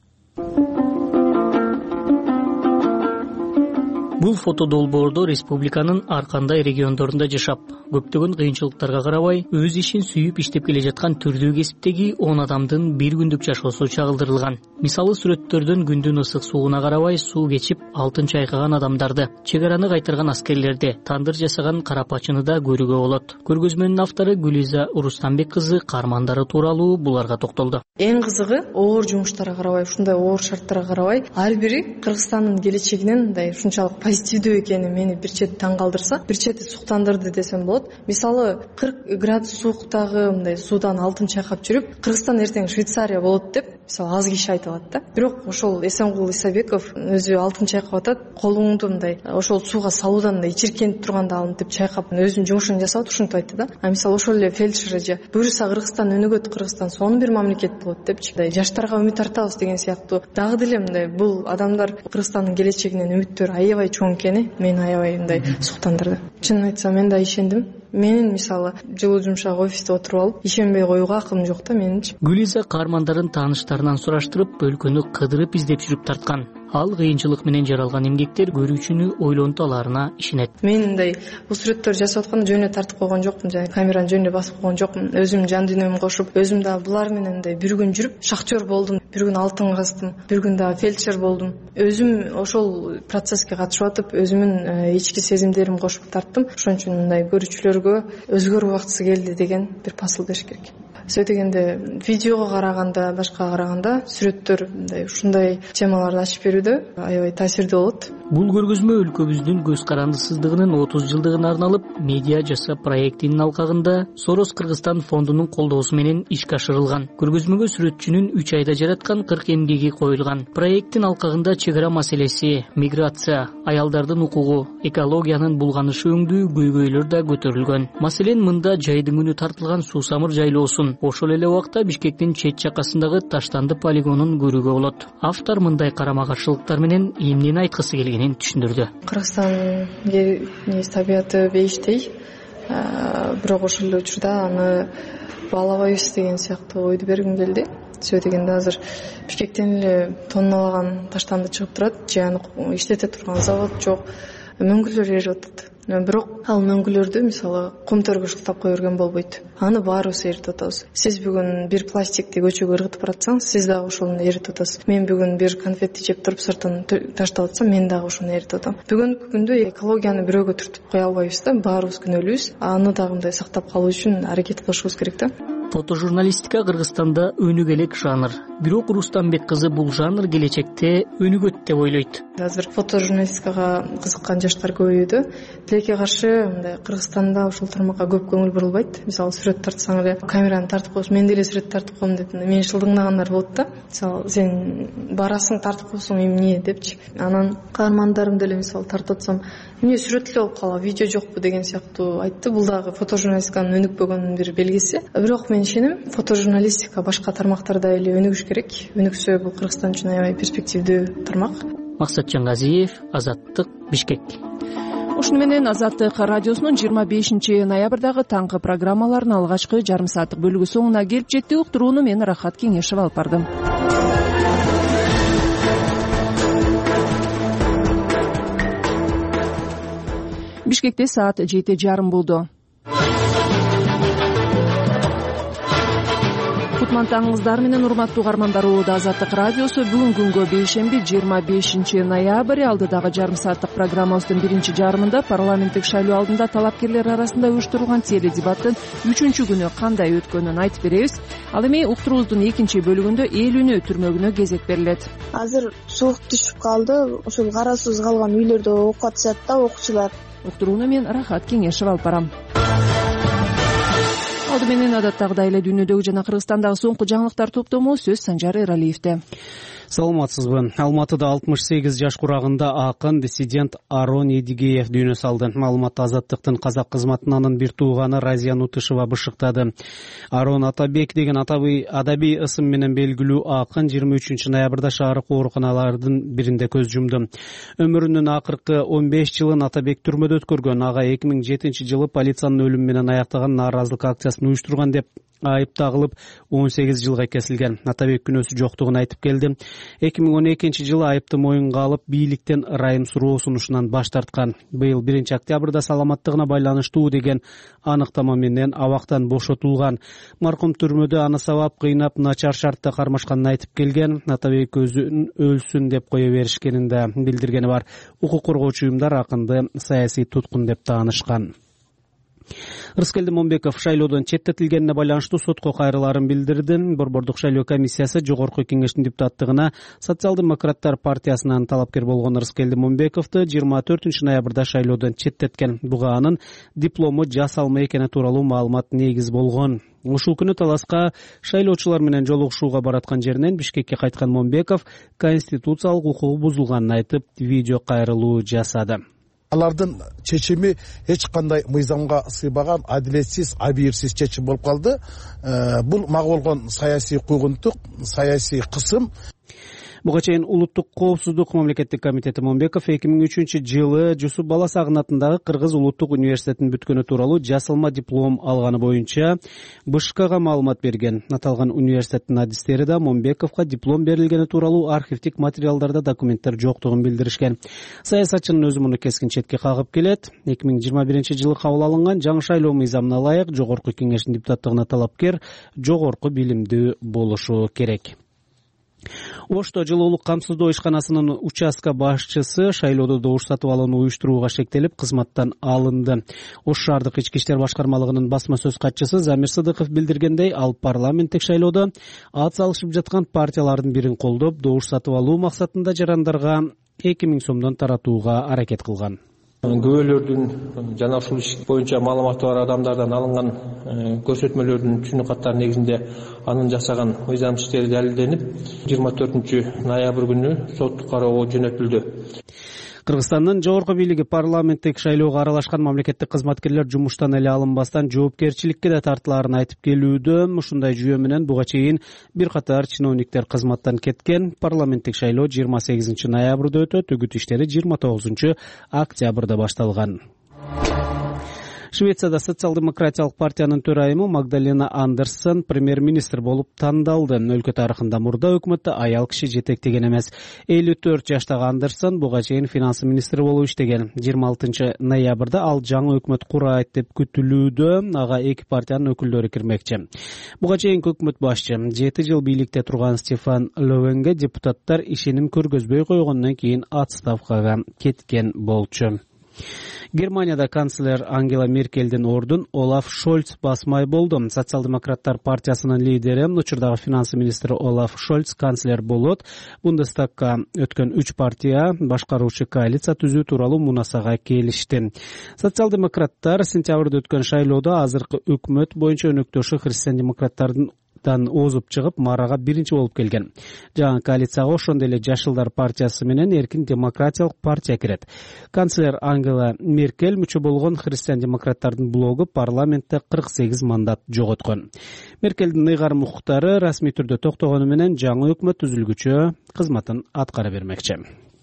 Бул фото долбоордо республиканын ар кандай региондорунда жашап, көптөгөн кыйынчылыктарга карабай, өз ишин сүйүп иштеп келе жаткан түрдүү кесиптеги он адамдын бир күндүк жашоосу чагылдырылган. Мисалы сүрөттөрдөн күндүн ысык сууна карабай суу кечип, алтын чайкаган адамдарды, чек араны кайтарган аскерлерди, тандыр жасаган карапачыны да көрүүгө болот. Көргөзмөнүн автору Гүлиза Урустамбек кызы каармандары тууралуу буларга токтолду. Эң кызыгы, оор жумуштарга карабай, ушундай оор шарттарга карабай, ар бири Кыргызстандын келечегинен мындай ушунчалык позитивдүү экени мени бир чети таң калтырса, бир чети суктандырды десем болот. Мисалы, кырк градус сууктагы мындай суудан алтын чайкап жүрүп, Кыргызстан эртең Швейцария болот деп, мисалы, аз киши айтып атат да. Бирок ошол Эсенгул Исабеков өзү алтын чайкап атат, колуңду мындай ошол сууга салуудан мындай ичиркенип турганда алынып деп чайкап, өзүнүн жумушун жасап ушинтип айтты да. А мисалы ошол эле фельдшер же буюрса Кыргызстан өнүгөт, Кыргызстан сонун бир мамлекет болот депчи, жаштарга үмүт артабыз деген сыяктуу. Дагы деле мындай бул адамдар Кыргызстандын келечегинен үмүттөр аябай чоң экени мени аябай мындай суктандырды. Чынын айтсам, мен да ишендим. Менин мисалы жылуу жумшак офисте отуруп алып, ишенбей коюуга акылым жок да менинчи. Гүлиза каармандарын тааныштарынан сураштырып, өлкөнү кыдырып издеп жүрүп тарткан. Ал кыйынчылык менен жаралган эмгектер көрүүчүнү ойлонто аларына ишенет. Мен мындай бул сүрөттөрдү жасап атканда жөнүнө тартып койгон жокмун, жана камераны жөнүнө басып койгон жокмун. Өзүм жан дүйнөмдү кошуп, өзүм да булар менен мындай бир күн жүрүп, шахтер болдум, бир күн алтын каздым, бир күн да фельдшер болдум. Өзүм ошол процесске катышып атып, өзүмүн ички сезимдеримди кошуп тарттым. Ошон үчүн мындай көрүүчүлөргө өзгөрүү убактысы келди деген бир посыл бериш керек. Сөй дегенде видеого караганда, башка караганда сүрөттөр мындай ушундай темаларды ачып берүүдө аябай таасирдүү болот. Бул көргөзмө өлкөбүздүн көз карандысыздыгынын отуз жылдыгына арналып, медиа жаса проектинин алкагында Сорос Кыргызстан фондунун колдоосу менен ишке ашырылган. Көргөзмөгө сүрөтчүнүн үч айда жараткан кырк эмгеги коюлган. Проекттин алкагында чек ара маселеси, миграция, аялдардын укугу, экологиянын булганышы өңдүү көйгөйлөр да көтөрүлгөн. Маселен, мында жайдын күнү тартылган суусамыр жайлоосун, ошол эле убакта Бишкектин чет жакасындагы Таштанды полигонун көрүүгө болот. Автор мындай карама каршылыктар менен эмнени айткысы келгенин түшүндүрдү. Кыргызстан табияты бейиштей, бирок ошол эле учурда аны баалабайбыз деген сыяктуу ойду бергим келди. Сөй дегенде азыр Бишкектен эле тонналаган таштанды чыгып турат, же аны иштете турган завод жок, мөңгүлөр эрип атат. Бирок ал мөңгүлөрдү мисалы кум төргө шылтап кое берген болбойт. Аны баарыбыз эритип атабыз. Сиз бүгүн бир пластикти көчөгө ыргытып баратсаңыз, сиз дагы ошону эритип атасыз. Мен бүгүн бир конфетти жеп туруп сыртын таштап атсам, мен дагы ошону эритип атам. Бүгүнкү күндө экологияны бирөөгө түртүп кое албайбыз да, баарыбыз күнөөлүүбүз. Аны дагы мындай сактап калуу үчүн аракет кылышыбыз керек да. Фотожурналистика Кыргызстанда өнүгө элек жанр. Бирок Рустамбек кызы бул жанр келечекте өнүгөт деп ойлойт. Азыр фотожурналистикага кызыккан жаштар көбөйдү. Тилекке каршы мындай Кыргызстанда ушул тармакка көп көңүл бурулбайт. Мисалы сүрөт тартсаң эле камераны тартып коюш, мен деле сүрөт тартып коем деп мени шылдыңдагандар болот да. Мисалы сен барасың тартып коесуң эмне депчи. Анан каармандарым деле мисалы тартып атсам, эмне сүрөт эле болуп калабы, видео жокпу деген сыяктуу айтты. Бул дагы фотожурналистиканын өнүкпөгөнүнүн бир белгиси. Бирок мен ишенем, фотожурналистика башка тармактарда эле өнүгүш керек. Өнүксө бул Кыргызстан үчүн аябай перспективдүү тармак. Максатжан Газиев, Азаттык, Бишкек. Ушуну менен Азаттык радиосунун жыйырма бешинчи ноябрдагы таңкы программаларынын алгачкы жарым сааттык бөлүгү соңуна келип жетти. Уктурууну мен Рахат Кеңешев алып бардым. Бишкекте саат жети жарым болду. Кутман таңыңыздар менен урматтуу угармандар, Оода Азаттык радиосу бүгүн күнгө бейшемби жыйырма бешинчи ноябрь алдыдагы жарым сааттык программабыздын биринчи жарымында парламенттик шайлоо алдында талапкерлер арасында уюштурулган теледебаттын үчүнчү күнү кандай өткөнүн айтып беребиз. Ал эми уктуруубуздун экинчи бөлүгүндө эл үнү түрмөгүнө кезек берилет. Азыр суук түшүп калды, ушул кароосуз калган үйлөрдө окуп атышат да окуучулар. Уктурууну мен Рахат Кеңешев алып барам. Алды менен адаттагыдай эле дүйнөдөгү жана Кыргызстандагы соңку жаңылыктар топтому сөз Санжар Эралиевде. Саламатсызбы. Алматыда алтымыш сегиз жаш курагында акын, диссидент Арон Эдигеев дүйнө салды. Маалыматты Азаттыктын казак кызматынын бир тууганы Разия Нутышева бышыктады. Арон Атабек деген адабий ысым менен белгилүү акын жыйырма үчүнчү ноябрда шаардык ооруканалардын биринде көз жумду. Өмүрүнүн акыркы он беш жылын Атабек түрмөдө өткөргөн. Ага эки миң жетинчи жылы полициянын өлүмү менен аяктаган нааразылык акциясын уюштурган деп айып тагылып он сегиз жылга кесилген. Атабек күнөөсү жоктугун айтып келди. эки миң он экинчи жылы айыпты моюнга алып, бийликтен ырайым суроо сунушунан баш тарткан. Быйыл биринчи октябрда саламаттыгына байланыштуу деген аныктама менен абактан бошотулган. Маркум түрмөдө аны сабап, кыйнап, начар шартта кармашканын айтып келген. Атабек өзүн өлсүн деп кое беришкенин да билдиргени бар. Укук коргоочу уюмдар акынды саясий туткун деп таанышкан. Рыскелди Момбеков шайлоодон четтетилгенине байланыштуу сотко кайрылаарын билдирди. Борбордук шайлоо комиссиясы жогорку кеңештин депутаттыгына Социал-демократтар партиясынан талапкер болгон Рыскелди Момбековду жыйырма төртүнчү ноябрда шайлоодон четтеткен. Буга анын диплому жасалма экени тууралуу маалымат негиз болгон. Ушул күнү таласка шайлоочулар менен жолугушууга бараткан жеринен Бишкекке кайткан Момбеков конституциялык укугу бузулганын айтып, видео кайрылуу жасады. Алардын чечими эч кандай мыйзамга сыйбаган, адилетсиз, абийирсиз чечим болуп калды. Бул мага болгон саясий куйгунтук, саясий кысым. Буга чейин Улуттук коопсуздук мамлекеттик комитети Момбеков эки миң үчүнчү жылы Жусуп Баласагын атындагы Кыргыз улуттук университетин бүткөнү тууралуу жасалма диплом алганы боюнча БШКга маалымат берген. Аталган университеттин адистери да Момбековго диплом берилгени тууралуу архивдик материалдарда документтер жоктугун билдиришкен. Саясатчынын өзү муну кескин четке кагып келет. эки миң жыйырма биринчи жылы кабыл алынган жаңы шайлоо мыйзамына ылайык жогорку кеңештин депутаттыгына талапкер жогорку билимдүү болушу керек. Ошто жылуулук камсыздоо ишканасынын участка башчысы шайлоодо добуш сатып алууну уюштурууга шектелип, кызматтан алынды. Ош шаардык ички иштер башкармалыгынын басма сөз катчысы Замир Сыдыков билдиргендей, ал парламенттик шайлоодо ат салышып жаткан партиялардын бирин колдоп, добуш сатып алуу максатында жарандарга эки миң сомдон таратууга аракет кылган. Күбөлөрдүн жана ушул иш боюнча маалыматы бар адамдардан алынган көрсөтмөлөрдүн түнү каттары негизинде анын жасаган мыйзам иштери далилденип, жыйырма төртүнчү ноябрь күнү соттук кароого жөнөтүлдү. Кыргызстандын жогорку бийлиги парламенттик шайлоого аралашкан мамлекеттик кызматкерлер жумуштан эле алынбастан жоопкерчиликке да тартылаарын айтып келүүдө. Ушундай жүйө менен буга чейин бир катар чиновниктер кызматтан кеткен. Парламенттик шайлоо жыйырма сегизинчи ноябрда өтөт, үгүт иштери жыйырма тогузунчу октябрда башталган. Швецияда социал-демократиялык партиянын төрайымы Магдалена Андерсон премьер-министр болуп тандалды. Өлкө тарыхында мурда өкмөттө аял киши жетектеген эмес. элүү төрт жаштагы Андерсон буга чейин финанс министри болуп иштеген. жыйырма алтынчы ноябрда ал жаңы өкмөт курайт деп күтүлүүдө. Ага эки партиянын өкүлдөрү кирмекчи. Буга чейинки өкмөт башчы жети жыл бийликте турган Стефан Ловенге депутаттар ишеним көргөзбөй койгондон кийин отставкага кеткен болчу. Германияда канцлер Ангела Меркелдин ордун Олаф Шольц басмай болду. Социал-демократтар партиясынын лидери, учурдагы финансы министри Олаф Шольц канцлер болот. Бундестагга өткөн үч партия башкаруучу коалиция түзүү тууралуу мунасага келишти. Социал-демократтар сентябрда өткөн шайлоодо азыркы өкмөт боюнча өнөктөшү христиан-демократтардын озуп чыгып, марага биринчи болуп келген. Жаңы коалицияга ошондой эле Жашылдар партиясы менен Эркин демократиялык партия кирет. Канцлер Ангела Меркель мүчө болгон христиан-демократтардын блогу парламентте кырк сегиз мандат жоготкон. Меркелдин ыйгарым укуктары расмий түрдө токтогону менен жаңы өкмөт түзүлгүчө кызматын аткара бермекчи.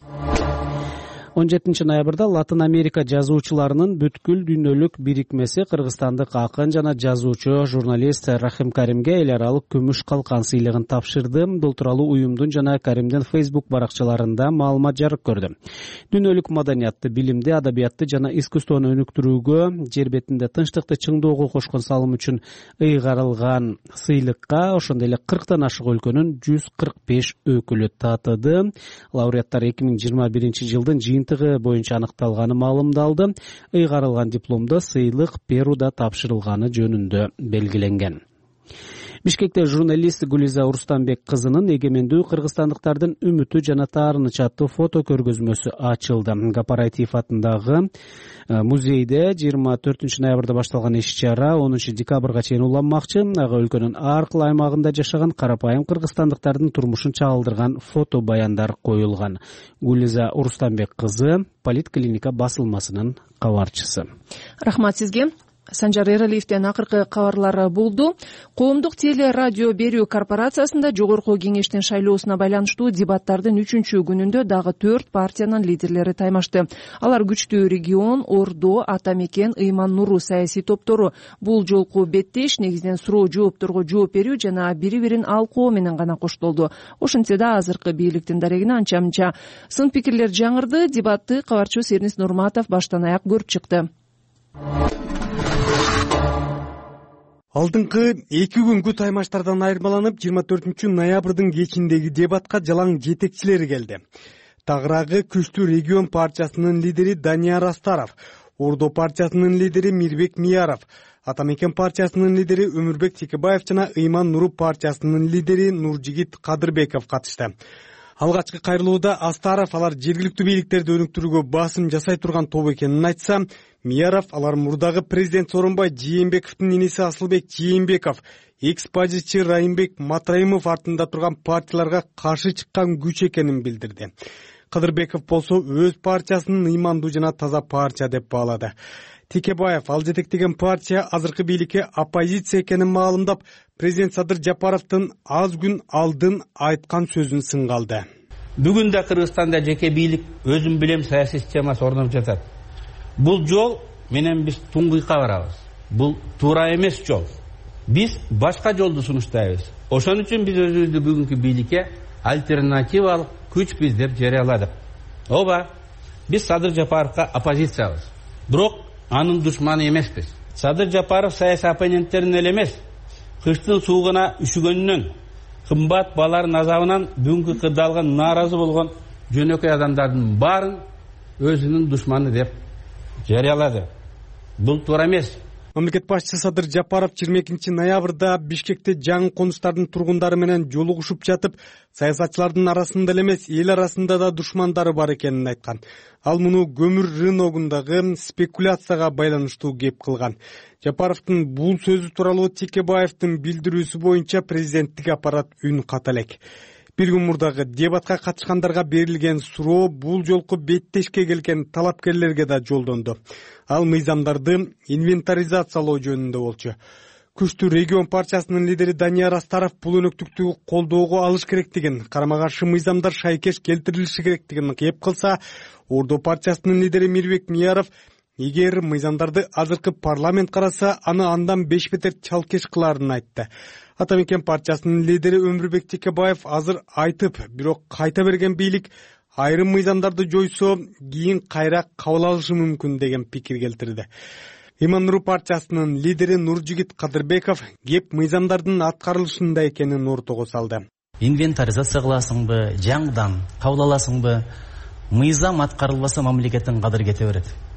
он жетинчи ноябрда Латын Америка жазуучуларынын бүткүл дүйнөлүк бирикмеси кыргызстандык акын жана жазуучу журналист Рахим Каримге эл аралык күмүш калкан сыйлыгын тапшырды. Бул тууралуу уюмдун жана Каримдин Facebook баракчаларында маалымат жарык көрдү. Дүйнөлүк маданиятты, билимди, адабиятты жана искусствону өнүктүрүүгө, жер бетинде тынчтыкты чыңдоого кошкон салым үчүн ыйгарылган сыйлыкка ошондой эле кырктан ашык өлкөнүн жүз кырк беш өкүлү татыды. Лауреаттар эки миң жыйырма биринчи жылдын жыйынтыгы боюнча аныкталганы маалымдалды. Ыйгарылган дипломдо сыйлык Перуда тапшырылганы жөнүндө белгиленген. Бишкекте журналист Гулиза Урустамбек кызынын эгемендүү кыргызстандыктардын үмүтү жана таарынычы аттуу фото көргөзмөсү ачылды. Гапараитиев атындагы музейде жыйырма төртүнчү ноябрда башталган иш-чара онунчу декабрга чейин уланмакчы. Ага өлкөнүн ар кыл аймагында жашаган карапайым кыргызстандыктардын турмушун чагылдырган фото баяндар коюлган. Гулиза Урустамбек кызы Политклиника басылмасынын кабарчысы. Рахмат сизге. Санжар Эралиевден акыркы кабарлар болду. Коомдук теле радио берүү корпорациясында жогорку кеңештин шайлоосуна байланыштуу дебаттардын үчүнчү күнүндө дагы төрт партиянын лидерлери таймашты. Алар күчтүү регион, Ордо, Ата Мекен, Ыйман Нуру саясий топтору. Бул жолку беттеш негизинен суроо жоопторго жооп берүү жана бири-бирин алкоо менен гана коштолду. Ошентсе да азыркы бийликтин дарегине анча-мынча сын пикирлер жаңырды. Дебатты кабарчыбыз Сернис Нурматов баштан аяк көрүп чыкты. Алдыңкы эки күнгү таймаштардан айырмаланып, жыйырма төртүнчү ноябрдын кечиндеги дебатка жалаң жетекчилери келди. Тагыраагы күчтүү регион партиясынын лидери Данияр Астаров, Ордо партиясынын лидери Мирбек Мияров, Ата Мекен партиясынын лидери Өмүрбек Текебаев жана Ыйман Нуру партиясынын лидери Нуржигит Кадырбеков катышты. Алгачкы кайрылууда Астаров алар жергиликтүү бийликтерди өнүктүрүүгө басым жасай турган топ экенин айтса, Мияров алар мурдагы президент Сооронбай Жээнбековдун инеси Асылбек Жээнбеков, экс-бажычы Райымбек Матраимов артында турган партияларга каршы чыккан күч экенин билдирди. Кадырбеков болсо өз партиясынын ыймандуу жана таза партия деп баалады. Текебаев ал жетектеген партия азыркы бийликке оппозиция экенин маалымдап, президент Садыр Жапаровдун аз күн алдын айткан сөзүн сынга алды. Бүгүн да Кыргызстанда жеке бийлик өзүм билем саясий системасы орноп жатат. Бул жол менен биз туңгуйка барабыз. Бул туура эмес жол. Биз башка жолду сунуштайбыз. Ошон үчүн биз өзүбүздү бүгүнкү бийликке альтернативалык күчпүз деп жарыяладык. Ооба, биз Садыр Жапаровго оппозициябыз. Бирок анын душманы эмеспиз. Садыр Жапаров саясий оппоненттерин эле эмес, кыштын суугуна үшүгөнүнөн, кымбат балардын азабынан бүгүнкү кырдаалган нааразы болгон жөнөкөй адамдардын баарын өзүнүн душманы деп жарыялады. Бул туура эмес. Мамлекет башчысы Садыр Жапаров жыйырма экинчи ноябрда Бишкекте жаңы конуштардын тургундары менен жолугушуп жатып, саясатчылардын арасында эле эмес, эл арасында да душмандары бар экенин айткан. Ал муну көмүр рыногундагы спекуляцияга байланыштуу кеп кылган. Жапаровдун бул сөзү тууралуу Текебаевдин билдирүүсү боюнча президенттик аппарат үн ката элек. Бир күн мурдагы дебатка катышкандарга берилген суроо бул жолку беттешке келген талапкерлерге да жолдонду. Ал мыйзамдарды инвентаризациялоо жөнүндө болчу. Күчтүү регион партиясынын лидери Данияр Астаров бул өнөктүктү колдоого алыш керектигин, карама каршы мыйзамдар шайкеш келтирилиши керектигин кеп кылса, Ордо партиясынын лидери Мирбек Мияров эгер мыйзамдарды азыркы парламент караса, аны андан беш бетер чалкеш кыларын айтты. Ата Мекен партиясынын лидери Өмүрбек Текебаев азыр айтып, бирок кайта берген бийлик айрым мыйзамдарды жойсо, кийин кайра кабыл алышы мүмкүн деген пикир келтирди. Ыйман Нуру партиясынын лидери Нуржигит Кадырбеков кеп мыйзамдардын аткарылышында экенин ортого салды. Инвентаризация кыласыңбы, жаңыдан кабыл аласыңбы, мыйзам аткарылбаса мамлекеттин кадыры кете берет.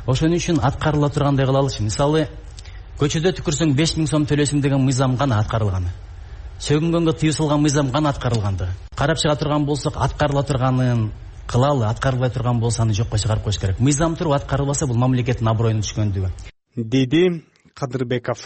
ошон үчүн аткарыла тургандай кылалычы. Мисалы көчөдө түкүрсөң беш миң сом төлөсүң деген мыйзам гана аткарылган. Сөгүнгөнгө тыюу салган мыйзам гана аткарылганды. Карап чыга турган болсок, аткарыла турганын кылалы, аткарылбай турган болсо аны жокко чыгарып коюш керек. Мыйзам туруп аткарылбаса, бул мамлекеттин аброюна түшкөндүгү. Деди Кадырбеков.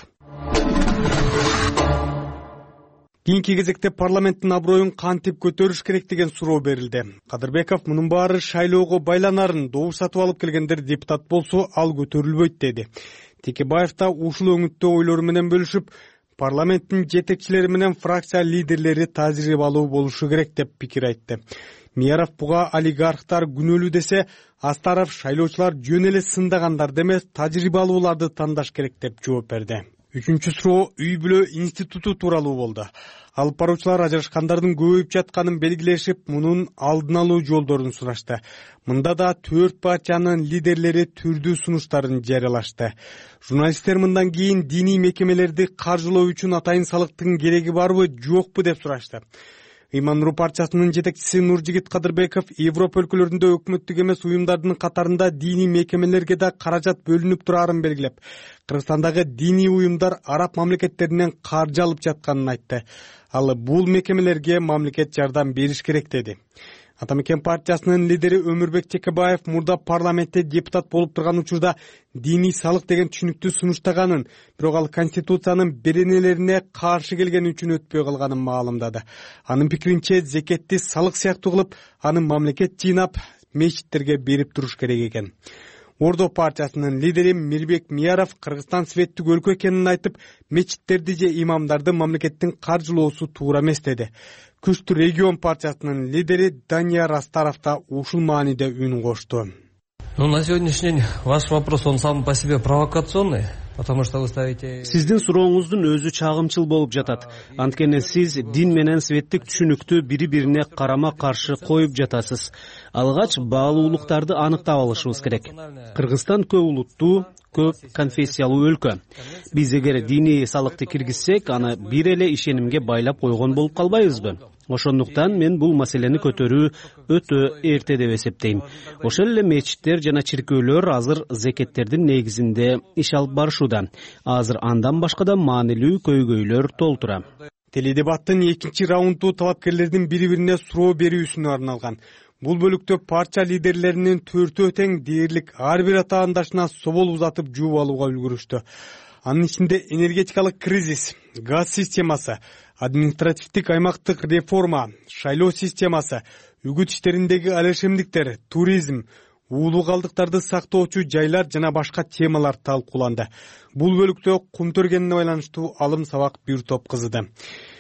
Кийинки кезекте парламенттин аброюн кантип көтөрүш керек деген суроо берилди. Кадырбеков мунун баары шайлоого байланарын, добуш сатып алып келгендер депутат болсо, ал көтөрүлбөйт деди. Текебаев да ушул өңүттө ойлору менен бөлүшүп, парламенттин жетекчилери менен фракция лидерлери тажрыйбалуу болушу керек деп пикир айтты. Мияров буга олигархтар күнөөлүү десе, Астаров шайлоочулар жөн эле сындагандарды эмес, тажрыйбалууларды тандаш керек деп жооп берди. Үчүнчү суроо үй бүлө институту тууралуу болду. Алып баруучулар ажырашкандардын көбөйүп жатканын белгилешип, мунун алдын алуу жолдорун сурашты. Мында да төрт партиянын лидерлери түрдүү сунуштарын жарыялашты. Журналисттер мындан кийин диний мекемелерди каржылоо үчүн атайын салыктын кереги барбы, жокпу деп сурашты. Ыйман Нуру партиясынын жетекчиси Нуржигит Кадырбеков Европа өлкөлөрүндө өкмөттүк эмес уюмдардын катарында диний мекемелерге да каражат бөлүнүп турарын белгилеп, Кыргызстандагы диний уюмдар араб мамлекеттеринен каржы алып жатканын айтты. Ал бул мекемелерге мамлекет жардам бериш керек деди. Атамекен партиясынын лидери Өмүрбек Текебаев мурда парламентте депутат болуп турган учурда диний салык деген түшүнүктү сунуштаганын, бирок ал конституциянын беренелерине каршы келгени үчүн өтпөй калганын маалымдады. Анын пикиринче, зекетти салык сыяктуу кылып, аны мамлекет жыйнап, мечиттерге берип туруш керек экен. Ордо партиясынын лидери Мирбек Мияров Кыргызстан светтик өлкө экенин айтып, мечиттерди же имамдарды мамлекеттин каржылоосу туура эмес деди. Күчтүү регион партиясынын лидери Данияр Астаров да ушул мааниде үн кошту. Ну, на сегодняшний день ваш вопрос, он сам по себе провокационный. Потому что вы ставите... Сиздин сурооңуздун өзү чагымчыл болуп жатат. Анткени сиз дин менен светтик түшүнүктү бири-бирине карама каршы коюп жатасыз. Алгач баалуулуктарды аныктап алышыбыз керек. Кыргызстан көп улуттуу, көп конфессиялуу өлкө. Биз эгер диний салыкты киргизсек, аны бир эле ишенимге байлап койгон болуп калбайбызбы? Ошондуктан мен бул маселени көтөрүү өтө эрте деп эсептейм. Ошол эле мечиттер жана чиркөөлөр азыр зекеттердин негизинде иш алып барышууда. Азыр андан башка да маанилүү көйгөйлөр толтура. Теледебаттын экинчи раунду талапкерлердин бири-бирине суроо берүүсүнө арналган. Бул бөлүктө партия лидерлеринин төртөө тең дээрлик ар бир атаандашына собол узатып жууп алууга үлгүрүштү. Анын ичинде энергетикалык кризис, газ системасы, административдик аймактык реформа, шайлоо системасы, үгүт иштериндеги алешемдиктер, туризм, уулуу калдыктарды сактоочу жайлар жана башка темалар талкууланды. Бул бөлүктө кум төргенине байланыштуу алым сабак бир топ кызыды.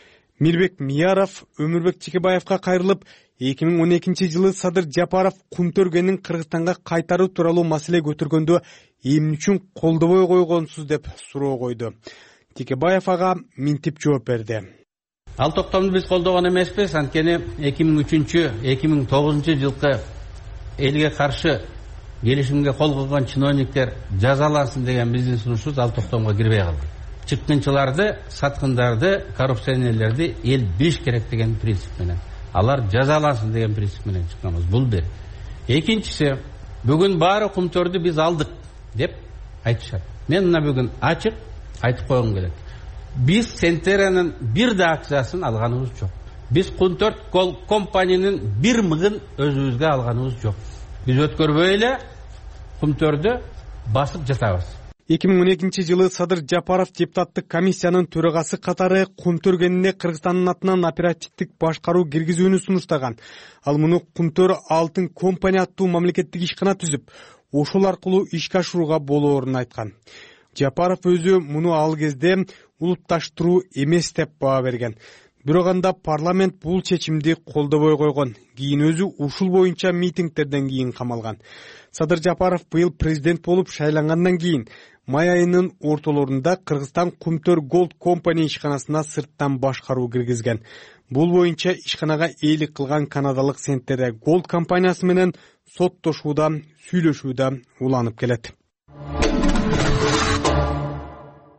Мирбек Мияров Өмүрбек Текебаевка кайрылып, эки миң он экинчи жылы Садыр Жапаров кум төргенин Кыргызстанга кайтаруу тууралуу маселе көтөргөндө эмне үчүн колдобой койгонсуз деп суроо койду. Текебаев ага минтип жооп берди. Ал токтомду биз колдогон эмеспиз, анткени эки миң үчүнчү эки миң тогузунчу жылкы элге каршы келишимге кол койгон чиновниктер жазалансын деген биздин сунушубуз ал токтомго кирбей калды. Чыккынчыларды, саткындарды, коррупционерлерди эл беш керек деген принцип менен, алар жазалансын деген принцип менен чыкканбыз. Бул бир. Экинчиси, бүгүн баары кумтөрдү биз алдык деп айтышат. Мен мына бүгүн ачык айтып койгум келет. Биз Сентеранын бир да акциясын алганыбыз жок. Биз Кунтөрт компаниянын бир мыңын өзүбүзгө алганыбыз жок. Биз өткөрбөй эле Кумтөрдү басып жатабыз. эки миң он экинчи жылы Садыр Жапаров депутаттык комиссиянын төрагасы катары Кумтөргенине Кыргызстандын атынан оперативдик башкаруу киргизүүнү сунуштаган. Ал муну Кумтөр Алтын компания аттуу мамлекеттик ишкана түзүп, ошол аркылуу ишке ашырууга болоорун айткан. Жапаров өзү муну ал кезде улутташтыруу эмес деп баа берген. Бирок анда парламент бул чечимди колдобой койгон. Кийин өзү ушул боюнча митингтерден кийин камалган. Садыр Жапаров быйыл президент болуп шайлангандан кийин май айынын ортолорунда Кыргызстан Кумтөр Голд компания ишканасына сырттан башкаруу киргизген. Бул боюнча ишканага ээлик кылган канадалык Сентере Голд компаниясы менен соттошууда, сүйлөшүүдө уланып келет.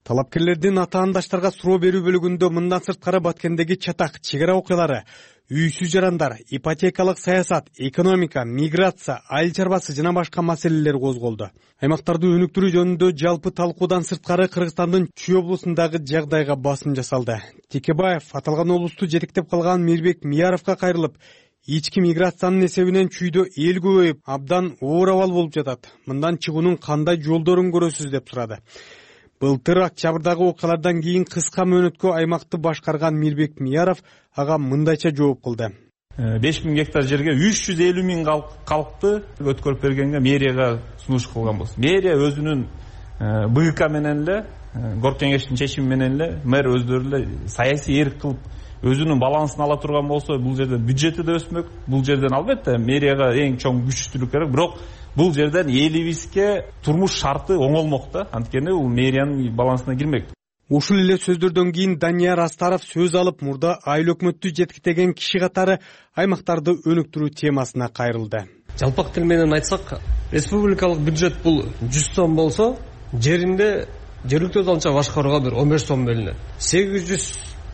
талапкерлердин атаандаштарга суроо берүү бөлүгүндө мындан сырткары Баткендеги чатак, чек ара окуялары, үйсүз жарандар, ипотекалык саясат, экономика, миграция, айыл чарбасы жана башка маселелер козголду. Аймактарды өнүктүрүү жөнүндө жалпы талкуудан сырткары Кыргызстандын Чүй облусундагы жагдайга басым жасалды. Текебаев аталган облусту жетектеп калган Мирбек Мияровго кайрылып, ички миграциянын эсебинен Чүйдө эл көбөйүп, абдан оор абал болуп жатат. Мындан чыгуунун кандай жолдорун көрөсүз деп сурады. Былтыр октябрдагы окуялардан кийин кыска мөөнөткө аймакты башкарган Мирбек Мияров ага мындайча жооп кылды. беш миң гектар жерге үч жүз элүү миң калкты өткөрүп бергенге мэрияга сунуш кылган болсун. Мэрия өзүнүн БК менен эле, Горк кеңештин чечими менен эле мэр өздөрү эле саясий эрк кылып өзүнүн балансын ала турган болсо, бул жерден бюджети да өсмөк. Бул жерден албетте мэрияга эң чоң күчтүүлүк керек, бирок бул жерден элибизге турмуш шарты оңолмок да. Анткени бул мэриянын балансына кирмек. Ушул эле сөздөрдөн кийин Данияр Астаров сөз алып, мурда айыл өкмөттү жетектеген киши катары аймактарды өнүктүрүү темасына кайрылды. Жалпак тил менен айтсак, республикалык бюджет бул жүз сом болсо, жеринде жергиликтүү өз алынча башкарууга бир он беш сом бөлүнөт. сегиз жүз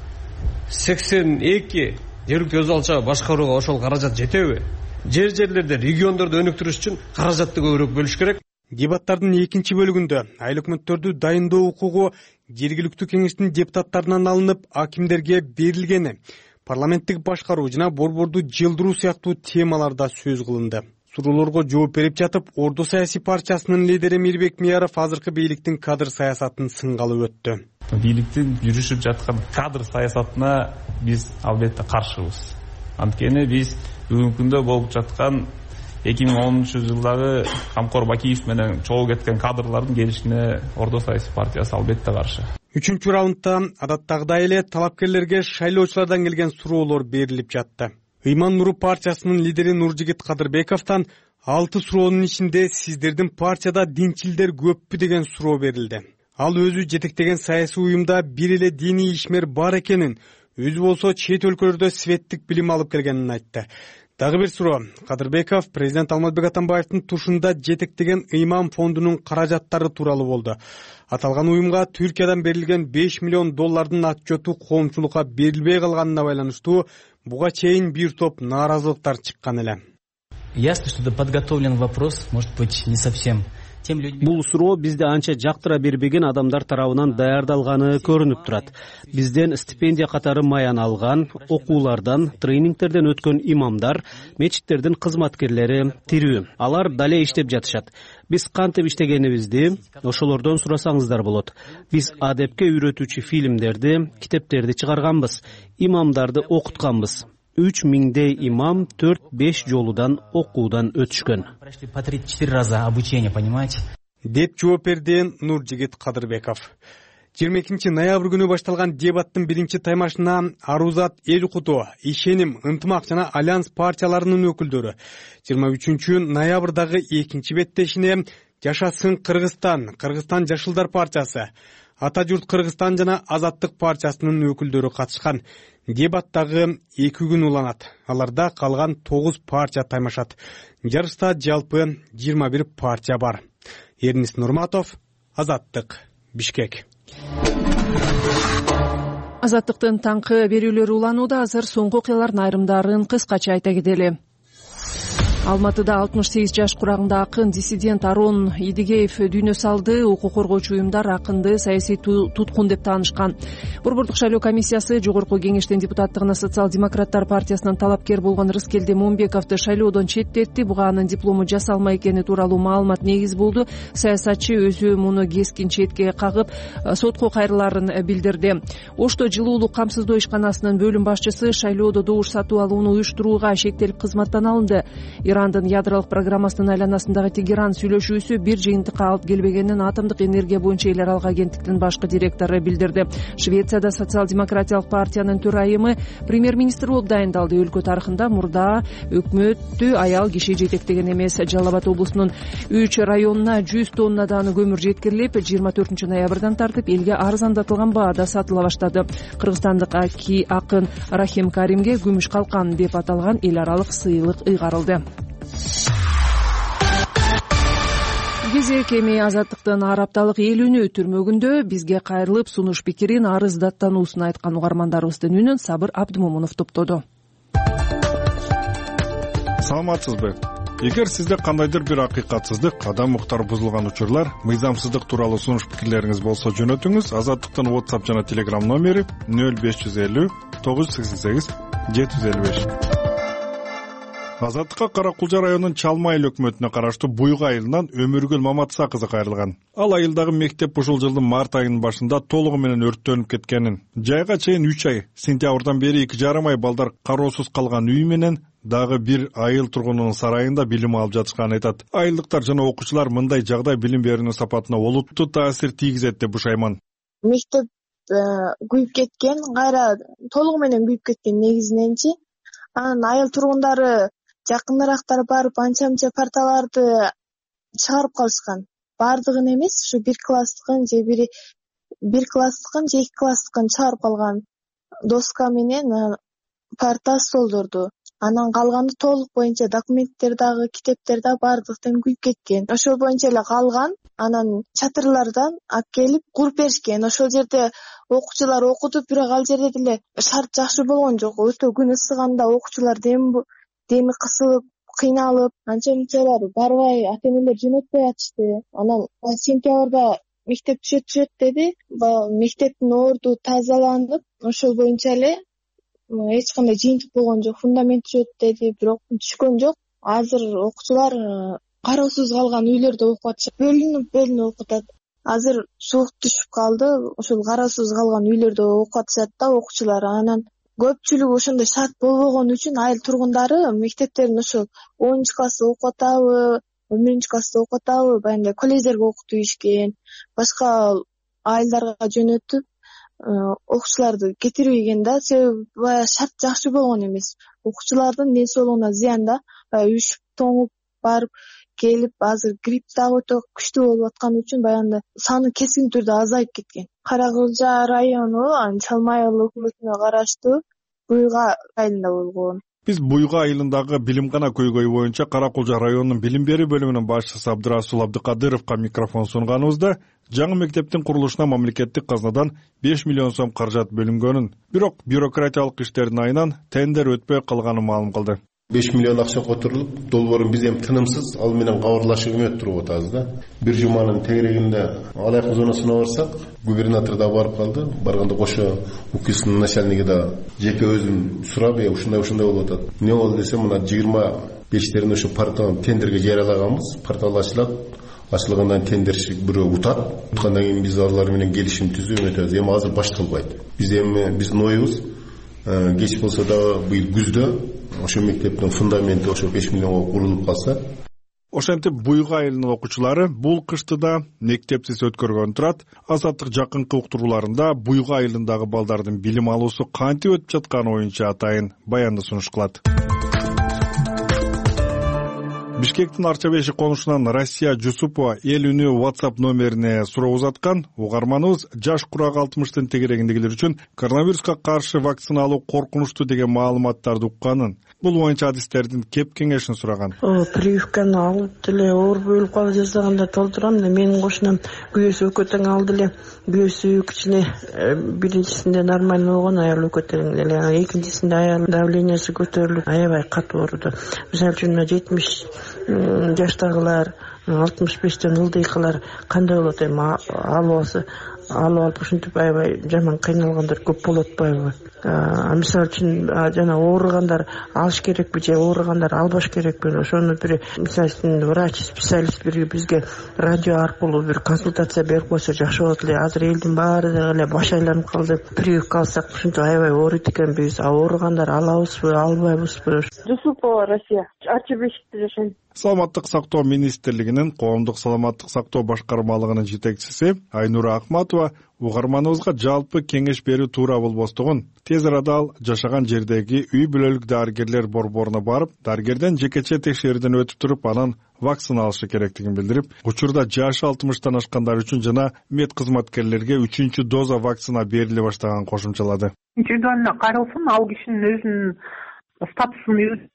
сексен эки жергиликтүү өз алынча башкарууга ошол каражат жетеби? Жер жерлерде региондорду өнүктүрүш үчүн каражатты көбүрөөк бөлүш керек. Дебаттардын экинчи бөлүгүндө айыл өкмөттөрдү дайындоо укугу жергиликтүү кеңештин депутаттарынан алынып, акимдерге берилгени, парламенттик башкаруу жана борборду жылдыруу сыяктуу темаларда сөз кылынды. Суроолорго жооп берип жатып, Ордо саясий партиясынын лидери Мирбек Мияров азыркы бийликтин кадр саясатын сынгалып өттү. Бийликтин жүрүшүп жаткан кадр саясатына биз албетте каршыбыз. Анткени биз бүгүнкү күндө болуп жаткан эки миң онунчу жылдагы Камкор Бакиев менен чогуу кеткен кадрлардын келишине Ордо саясий партиясы албетте каршы. Үчүнчү раундда адаттагыдай эле талапкерлерге шайлоочулардан келген суроолор берилип жатты. Ыйман Нуру партиясынын лидери Нуржигит Кадырбековдон алты суроонун ичинде сиздердин партияда динчилдер көппү деген суроо берилди. Ал өзү жетектеген саясий уюмда бир эле диний ишмер бар экенин, өзү болсо чет өлкөлөрдө светтик билим алып келгенин айтты. Дагы бир суроо. Кадырбеков президент Алмазбек Атамбаевдин тушунда жетектеген ыйман фондунун каражаттары тууралуу болду. Аталган уюмга Түркиядан берилген беш миллион доллардын отчету коомчулукка берилбей калганына байланыштуу буга чейин бир топ нааразылыктар чыккан эле. Ясно, что подготовлен вопрос, может быть, не совсем. Бул суроо бизде анча жактыра бербеген адамдар тарабынан даярдалганы көрүнүп турат. Бизден стипендия катары маян алган, окуулардан, тренингтерден өткөн имамдар, мечиттердин кызматкерлери тирүү. Алар дале иштеп жатышат. Биз кантип иштегенибизди ошолордон сурасаңыздар болот. Биз адепке үйрөтүүчү фильмдерди, китептерди чыгарганбыз, имамдарды окутканбыз. үч миңдей имам төрт беш жолудан окуудан өтүшкөн. По три-четыре раза обучение, понимаете? Деп жооп берди Нуржигит Кадырбеков. жыйырма экинчи ноябрь күнү башталган дебаттын биринчи таймашына Арузат, Эл Куту, Ишеним, Ынтымак жана Альянс партияларынын өкүлдөрү жыйырма үчүнчү ноябрдагы экинчи беттешине Жашасын Кыргызстан, Кыргызстан Жашылдар партиясы, Ата журт Кыргызстан жана Азаттык партиясынын өкүлдөрү катышкан. Дебаттагы эки күн уланат. Аларда калган тогуз партия таймашат. Жарышта жалпы жыйырма бир партия бар. Эрнис Нурматов, Азаттык, Бишкек. Азаттыктын таңкы берүүлөрү уланууда. Азыр соңку окуялардын айрымдарын кыскача айта кетели. Алматыда алтымыш сегиз жаш курагында акын диссидент Арон Идигеев дүйнө салды. Укук коргоочу уюмдар акынды саясий туткун деп таанышкан. Борбордук шайлоо комиссиясы Жогорку кеңештин депутаттыгына социал-демократтар партиясынан талапкер болгон Рыскелди Момбековду шайлоодон четтетти. Буга анын диплому жасалма экени тууралуу маалымат негиз болду. Саясатчы өзү муну кескин четке кагып, сотко кайрылаарын билдирди. Ошто жылуулук камсыздоо ишканасынын бөлүм башчысы шайлоодо добуш сатып алууну уюштурууга шектелип кызматтан алынды. Ирандын ядролук программасынын айланасындагы Тегеран сүйлөшүүсү бир жыйынтыкка алып келбегенин Атомдук энергия боюнча эл аралык агенттиктин башкы директору билдирди. Швецияда социал-демократиялык партиянын төрайымы премьер-министр болуп дайындалды. Өлкө тарыхында мурда өкмөттү аял киши жетектеген эмес. Жалал Абад облусунун үч районуна жүз тоннадан көмүр жеткирилип, жыйырма төртүнчү ноябрдан тартып элге арзандатылган баада сатыла баштады. Кыргызстандык акын Рахим Каримге күмүш калкан деп аталган эл аралык сыйлык ыйгарылды. кезек эми Азаттыктын ар апталык эл үнү түрмөгүндө бизге кайрылып сунуш пикирин, арыз даттануусун айткан угармандарыбыздын үнүн Сабыр Абдымомунов топтоду. Саламатсызбы? Эгер сизде кандайдыр бир акыйкатсыздык, адам укуктары бузулган учурлар, мыйзамсыздык тууралуу сунуш пикирлериңиз болсо жөнөтүңүз. Азаттыктын WhatsApp жана Telegram номери нөл беш жүз элүү тогуз жүз сексен сегиз жети жүз элүү беш. Азаттыкка Кара Кулжа районунун Чалма айыл өкмөтүнө караштуу Буйга айылынан Өмүргүл Маматса кызы кайрылган. Ал айылдагы мектеп ушул жылдын март айынын башында толугу менен өрттөнүп кеткенин, жайга чейин үч ай, сентябрдан бери эки жарым ай балдар кароосуз калган үй менен дагы бир айыл тургунунун сарайында билим алып жатышканын айтат. Айылдыктар жана окуучулар мындай жагдай билим берүүнүн сапатына олуттуу таасир тийгизет деп бушайман. Мектеп күйүп кеткен, кайра толугу менен күйүп кеткен негизиненчи. Анан айыл тургундары жакыныраактар барып анча-мынча парталарды чыгарып калышкан. Бардыгын эмес, ушу бир класстыкын же бир бир класстыкын же эки класстыкын чыгарып калган. Доска менен парта, столдорду. Анан калганы толук боюнча документтер дагы, китептер да бардыктан күйүп кеткен. Ошол боюнча эле калган. Анан чатырлардан алып келип куруп беришкен. Ошол жерде окуучулар окуду, бирок ал жерде деле шарт жакшы болгон жок. Өтө күн ысыганда окуучулар дем деми кысылып, кыйналып, анча-мынчалар барбай, ата-энелер жөнөтпөй атышты. Анан сентябрда мектеп түшөт түшөт деди. Мектептин орду тазаланып, ошол боюнча эле эч кандай жыйынтык болгон жок. Фундамент түшөт деди, бирок түшкөн жок. Азыр окуучулар кароосуз калган үйлөрдө окуп атышат. Бөлүнүп, бөлүнүп окуп атат. Азыр суук түшүп калды. Ошол кароосуз калган үйлөрдө окуп атышат да окуучулар. Анан көпчүлүгү ошондой шарт болбогон үчүн айыл тургундары мектептерин ошол онунчу классты окуп атабы, он биринчи классты окуп атабы, баягындай колледждерге окутуу ийишкен. Башка айылдарга жөнөтүп окуучуларды кетирбеген да. Себеби баягы шарт жакшы болгон эмес. Окуучулардын ден соолугуна зыян да. Үшүп, тоңуп барып келип, азыр грипп дагы өтө күчтүү болуп аткан үчүн баягындай саны кескин түрдө азайып кеткен. Кара Кулжа району Чалма айыл өкмөтүнө караштуу Буйга айылында болгон. Биз Буйга айылындагы билимкана көйгөйү боюнча Кара Кулжа районунун билим берүү бөлүмүнүн башчысы Абдырасул Абдыкадыровго микрофон сунганыбызда жаңы мектептин курулушуна мамлекеттик казнадан беш миллион сом каражат бөлүнгөнүн, бирок бюрократиялык иштердин айынан тендер өтпөй калганын маалым кылды. беш миллион акча которулуп, долбоорун биз эми тынымсыз ал менен кабарлашып өтүп туруп атабыз да. Бир жуманын тегерегинде алайык зонасына барсак, губернатор да барып калды. Барганда кошо УКИСтин начальниги да жеке өзүм сурап, э ушундай ушундай болуп атат. Эмне болду десем, мына жыйырма бештерин ошо партадан тендерге жарыялаганбыз. Портал ачылат. Ачылгандан тендерчи бирөө утат. Уткандан кийин биз алар менен келишим түзүп өтөбүз. Эми азыр башталбайт. Биз эми биздин оюбуз кеч болсо дагы быйыл күздө ошо мектептин фундаменти ошо беш миллионго курулуп калса. Ошентип Буйга айылынын окуучулары бул кышты да мектепсиз өткөргөн турат. Азаттык жакынкы уктурууларында Буйга айылындагы балдардын билим алуусу кантип өтүп жатканы боюнча атайын баянды сунуш кылат. Бишкектин Арчабеши конушунан Россия Жусупова эл үнү WhatsApp номерине суроо узаткан. Угарманыбыз жаш курагы алтымыштын тегерегиндегилер үчүн коронавируска каршы вакцина алуу коркунучтуу деген маалыматтарды укканын, бул боюнча адистердин кеп кеңешин сураган. Прививканы алып деле оор бөлүп калып жасаганда толтурам да, менин кошунам күйөөсү өкөтөң алды эле. Күйөөсү кичине биринчисинде нормально болгон, аял өкөтөң эле. Экинчисинде аял давлениясы көтөрүлүп, аябай катуу ооруду. Мисалы үчүн жетимиш жаштагылар, алтымыш бештен ылдыйкылар кандай болот эми албасы алып алып ушинтип аябай жаман кыйналгандар көп болот атпайбы? Мисалы үчүн жана ооругандар алыш керекпи же ооругандар албаш керекпи? Ошону бир мисалы үчүн врач специалист бир бизге радио аркылуу бир консультация берип койсо жакшы болот эле. Азыр элдин баары эле баш айланып калды. Прививка алсак ушинтип аябай ооруйт экенбиз. Ооругандар алабызбы, албайбызбы? Жусупова Россия, Арчабешикте жашайм. Саламаттык сактоо министрлигинин коомдук саламаттык сактоо башкармалыгынын жетекчиси Айнура Акматова угарманыбызга жалпы кеңеш берүү туура болбостугун, тез арада ал жашаган жердеги үй бүлөлүк дарыгерлер борборуна барып, дарыгерден жекече текшерүүдөн өтүп туруп, анан вакцина алышы керектигин билдирип, учурда жашы алтымыштан ашкандар үчүн жана мед кызматкерлерге үчүнчү доза вакцина бериле баштаганын кошумчалады. Индивидуально каралсын, ал кишинин өзүнүн статусун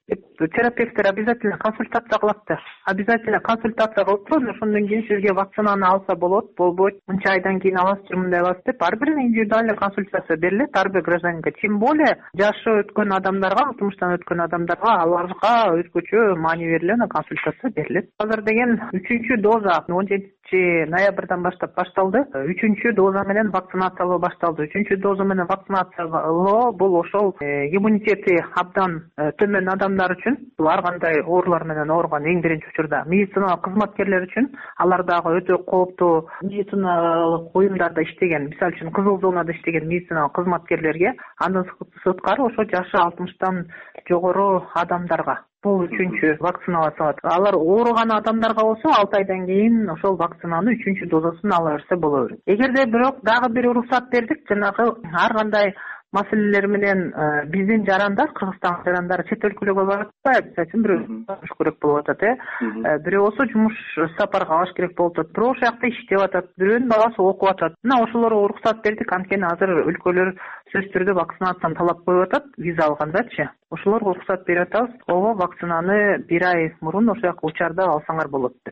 терапевттер обязательно консультация кылат да. Обязательно консультация кылып туруп, ошондон кийин сизге вакцинаны алса болот, болбойт, мынча айдан кийин аласыз, мындай аласыз деп ар бирине индивидуальный консультация берилет ар бир гражданинге. Тем более жашы өткөн адамдарга, тумуштан өткөн адамдарга аларга өзгөчө маани берилет, консультация берилет. Азыр деген үчүнчү доза он жетинчи ноябрдан баштап башталды. Үчүнчү доза менен вакцинациялоо башталды. Үчүнчү доза менен вакцинациялоо бул ошол иммунитети абдан төмөн адамдар үчүн, бул ар кандай оорулар менен ооруган эң биринчи учурда медициналык кызматкерлер үчүн, алар дагы өтө кооптуу медициналык уюмдарда иштеген, мисалы үчүн кызыл зонада иштеген медициналык кызматкерлерге, андан сырткары ошо жашы алтымыштан жогору адамдарга бул үчүнчү вакциналаса алат. Алар ооруган адамдарга болсо алты айдан кийин ошол вакцинаны үчүнчү дозасын ала берсе боло берет. Эгерде бирок дагы бир уруксат бердик, жанагы ар кандай маселелер менен биздин жарандар, Кыргызстан жарандары чет өлкөлөргө барып атпайбы? Мисалы бирөө жумуш керек болуп атат, э? Бирөө болсо жумуш сапарга алыш керек болуп атат, бирөө ошол жакта иштеп атат, бирөөнүн баласы окуп атат. Мына ошолорго уруксат бердик, анткени азыр өлкөлөр сөзсүз түрдө вакцинацияны талап коюп атат, виза алгандачы. Ошолорго уруксат берип атабыз. Ого, вакцинаны бир ай мурун ошол жака учарда алсаңар болот деп.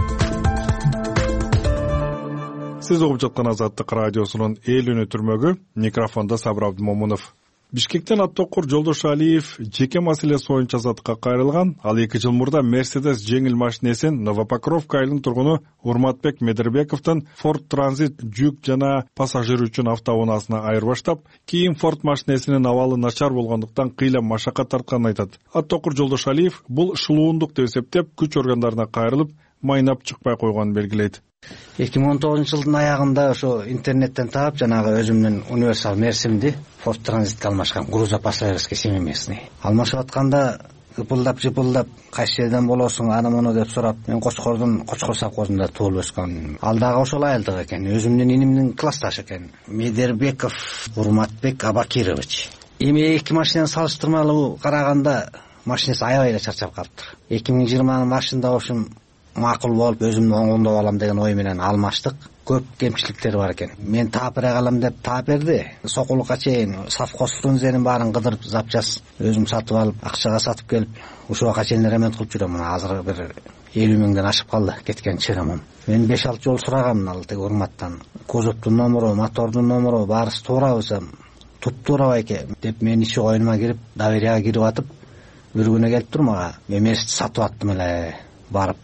Сиз угуп жаткан Азаттык радиосунун эл үнү түрмөгү, микрофондо Сабыр Абдымомунов. Бишкектен Аттокур Жолдошалиев жеке маселеси боюнча Азаттыкка кайрылган. Ал эки жыл мурда Мерседес жеңил машинесин Новопокровка айылынын тургуну Урматбек Медербековдон Ford Transit жүк жана пассажир үчүн автоунаасына айырбаштап, кийин Ford машинесинин абалы начар болгондуктан кыйла машакат тартканын айтат. Аттокур Жолдошалиев бул шылуундук деп эсептеп, күч органдарына кайрылып, майнап чыкпай койгонун белгилейт. эки миң он тогузунчу жылдын аягында ошо интернеттен таап, жанагы өзүмдүн универсал мерсимди Ford Transitке алмашкан, грузопассажирский семиместный. Алмашып атканда ыпылдап жыпылдап, кайсы жерден болосуң, аны муну деп сурап, мен Кочкордун Кочкор совхозунда туулуп өскөн. Ал дагы ошол айылдык экен, өзүмдүн инимдин классташы экен. Медербеков Урматбек Абакирович. Эми эки машинаны салыштырмалуу караганда машинеси аябай эле чарчап калыптыр. эки миң жыйырманын башында ошум макул болуп, өзүмдү оңдоп алам деген ой менен алмаштык. Көп кемчиликтери бар экен. Мен таап бере калам деп таап берди. Сокулукка чейин совхоз фрунзенин баарын кыдырып, запчас өзүм сатып алып, акчага сатып келип, ушуга чейин ремонт кылып жүрөм. Азыр бир элүү миңден ашып калды кеткен чыгымым. Мен беш алты жол сурагам ал тег Урматтан. Кузовдун номеру, мотордун номеру баарысы туурабы? Туп-туура байке деп мен иши койнума кирип, доверияга кирип атып, бир күнү келип тур мага, мен Мерсти сатып аттым эле, барып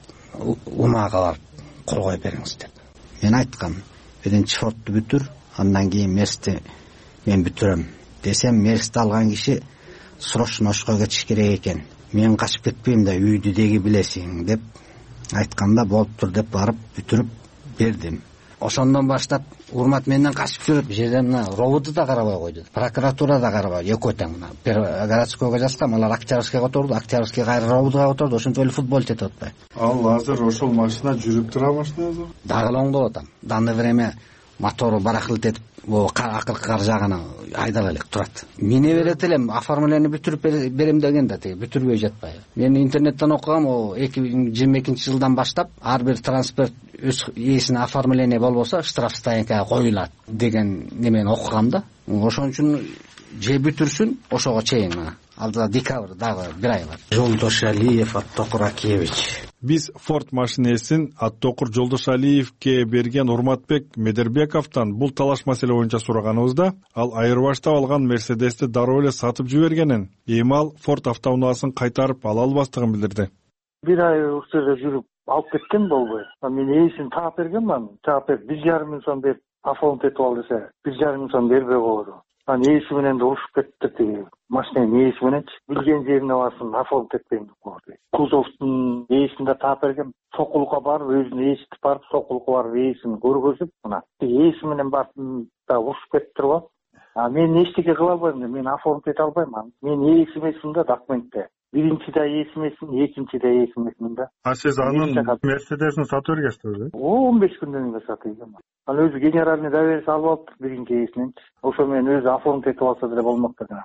унаага барып коргой бериңиз деп. Мен айткам, биринчи Фордду бүтүр, андан кийин Мерсти мен бүтүрөм десем, Мерсти алган киши срочно ошко кетиш керек экен. Мен качып кетпейм да, үйдү деги билесиң деп айтканда, болуптур деп барып бүтүрүп бердим. Ошондон баштап Урмат менден качып жүрүп, бул жерде мына робуду да карабай койду, прокуратура да карабай, экөө тең. Мына городскойго жазгам, алар Октябрьскийге которду, Октябрьский кайра робудуга которду, ошентип эле футбол тетип атпайбы? Ал азыр ошол машина жүрүп тура машина азыр? Дагы эле оңдоп атам. Данное время мотору барахлыт этип, бул акыркы кар жагына айдала элек турат. Мине берет элем, оформление бүтүрүп берем дегенде теги бүтүрбөй жатпайбы? Мен интернеттен окугам, о эки миң жыйырма экинчи жылдан баштап ар бир транспорт өз ээсине оформление болбосо штраф стоянкага коюлат деген немени окугам да. Ошон үчүн же бүтүрсүн, ошого чейин мына. Алдыда декабрь дагы бир ай бар. Жолдошалиев Аттокур Акиевич. Биз Ford машинесин Аттокур Жолдошалиевке берген Урматбек Медербековдон бул талаш маселе боюнча сураганыбызда, ал айырбаштап алган Мерседести дароо эле сатып жибергенин, эми ал Ford автоунаасын кайтарып ала албастыгын билдирди. Бир ай ушул жерде жүрүп алып кеткен болбой. Мен ээсин таап бергенмин, таап берип бир жарым миң сом берип оформить этип ал десе, бир жарым миң сом бербей койду. Анан ээси менен да урушуп кетти тиги. Машинанын ээси мененчи билген жерине барсын, оформить этпейм деп койду. Кузовдун ээсин да таап берген. Сокулукка барып, өзүнүн ээсин барып, Сокулукка барып ээсин көргөзүп, мына ээси менен барып да урушуп кетиптир го. А мен эчтеке кыла албайм, мен оформить эте албайм. Мен ээси эмесмин да документте. Биринчи да ээси эмесмин, экинчи да ээси эмесмин да. А сиз анын Мерседесин сатып бергенсизби? он беш күндөн кийин сатып бердим. Ал өзү генеральный доверие алып алыптыр биринчи ээсиненчи. Ошо мен өзү оформить этип алса деле болмок да.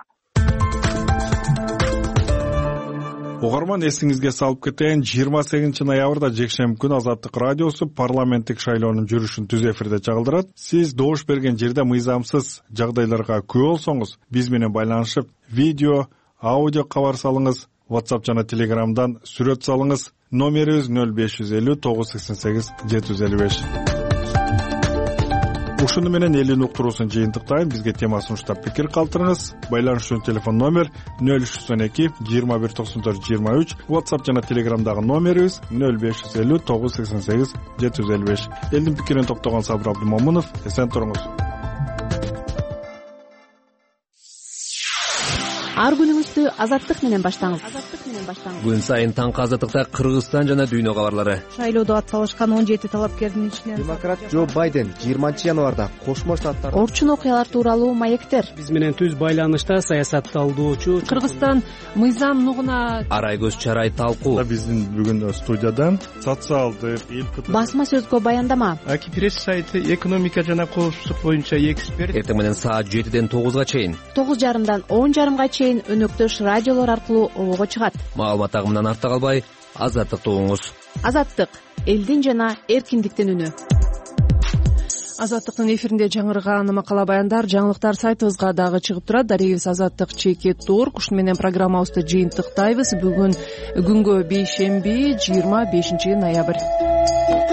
Угарман, эсиңизге салып кетейин, жыйырма сегизинчи ноябрда жекшемби күнү Азаттык радиосу парламенттик шайлоонун жүрүшүн түз эфирде чагылдырат. Сиз добуш берген жерде мыйзамсыз жагдайларга күбө болсоңуз, биз менен байланышып, видео, аудио кабар салыңыз. WhatsApp жана Telegramдан сүрөт салыңыз. Номерибиз нөл беш жүз элүү тогуз жүз сексен сегиз жети жүз элүү беш. Ушуну менен элин уктуруусун жыйынтыктайм. Бизге тема сунуштап пикир калтырыңыз. Байланыш үчүн телефон номер нөл үч жүз он эки жыйырма бир токсон төрт жыйырма үч. WhatsApp жана Telegramдагы номерибиз нөл беш жүз элүү тогуз жүз сексен сегиз жети жүз элүү беш. Элдин пикирин топтогон Сабыр Абдымомунов. Эсен туруңуз. Ар күнүңүздү азаттык менен баштаңыз. Күн сайын таңкы азаттыкта Кыргызстан жана дүйнө кабарлары. Шайлоодо ат салышкан он жети талапкердин ичинен демократ Джо Байден жыйырманчы январда Кошмо Штаттар орчун окуялар тууралуу маектер. Биз менен түз байланышта саясатталдоочу Кыргызстан мыйзам нугуна арай көз чарай талкуу. Биздин бүгүн студияда социалдык басма сөзгө баяндама, Аки пресс сайты экономика жана коопсуздук боюнча эксперт. Эртең менен саат жетиден тогузга чейин, тогуз жарымдан он жарымга чейин өнөктөш радиолор аркылуу обого чыгат. Маалымат агымынан артта калбай, азаттыкты угуңуз. Азаттык — элдин жана эркиндиктин үнү. Азаттыктын эфиринде жаңырган макала баяндар, жаңылыктар сайтыбызга дагы чыгып турат. Дарегибиз Азаттык чекит тур. Ушун менен программабызды жыйынтыктайбыз. Бүгүн күнгө бейшемби, жыйырма бешинчи ноябрь.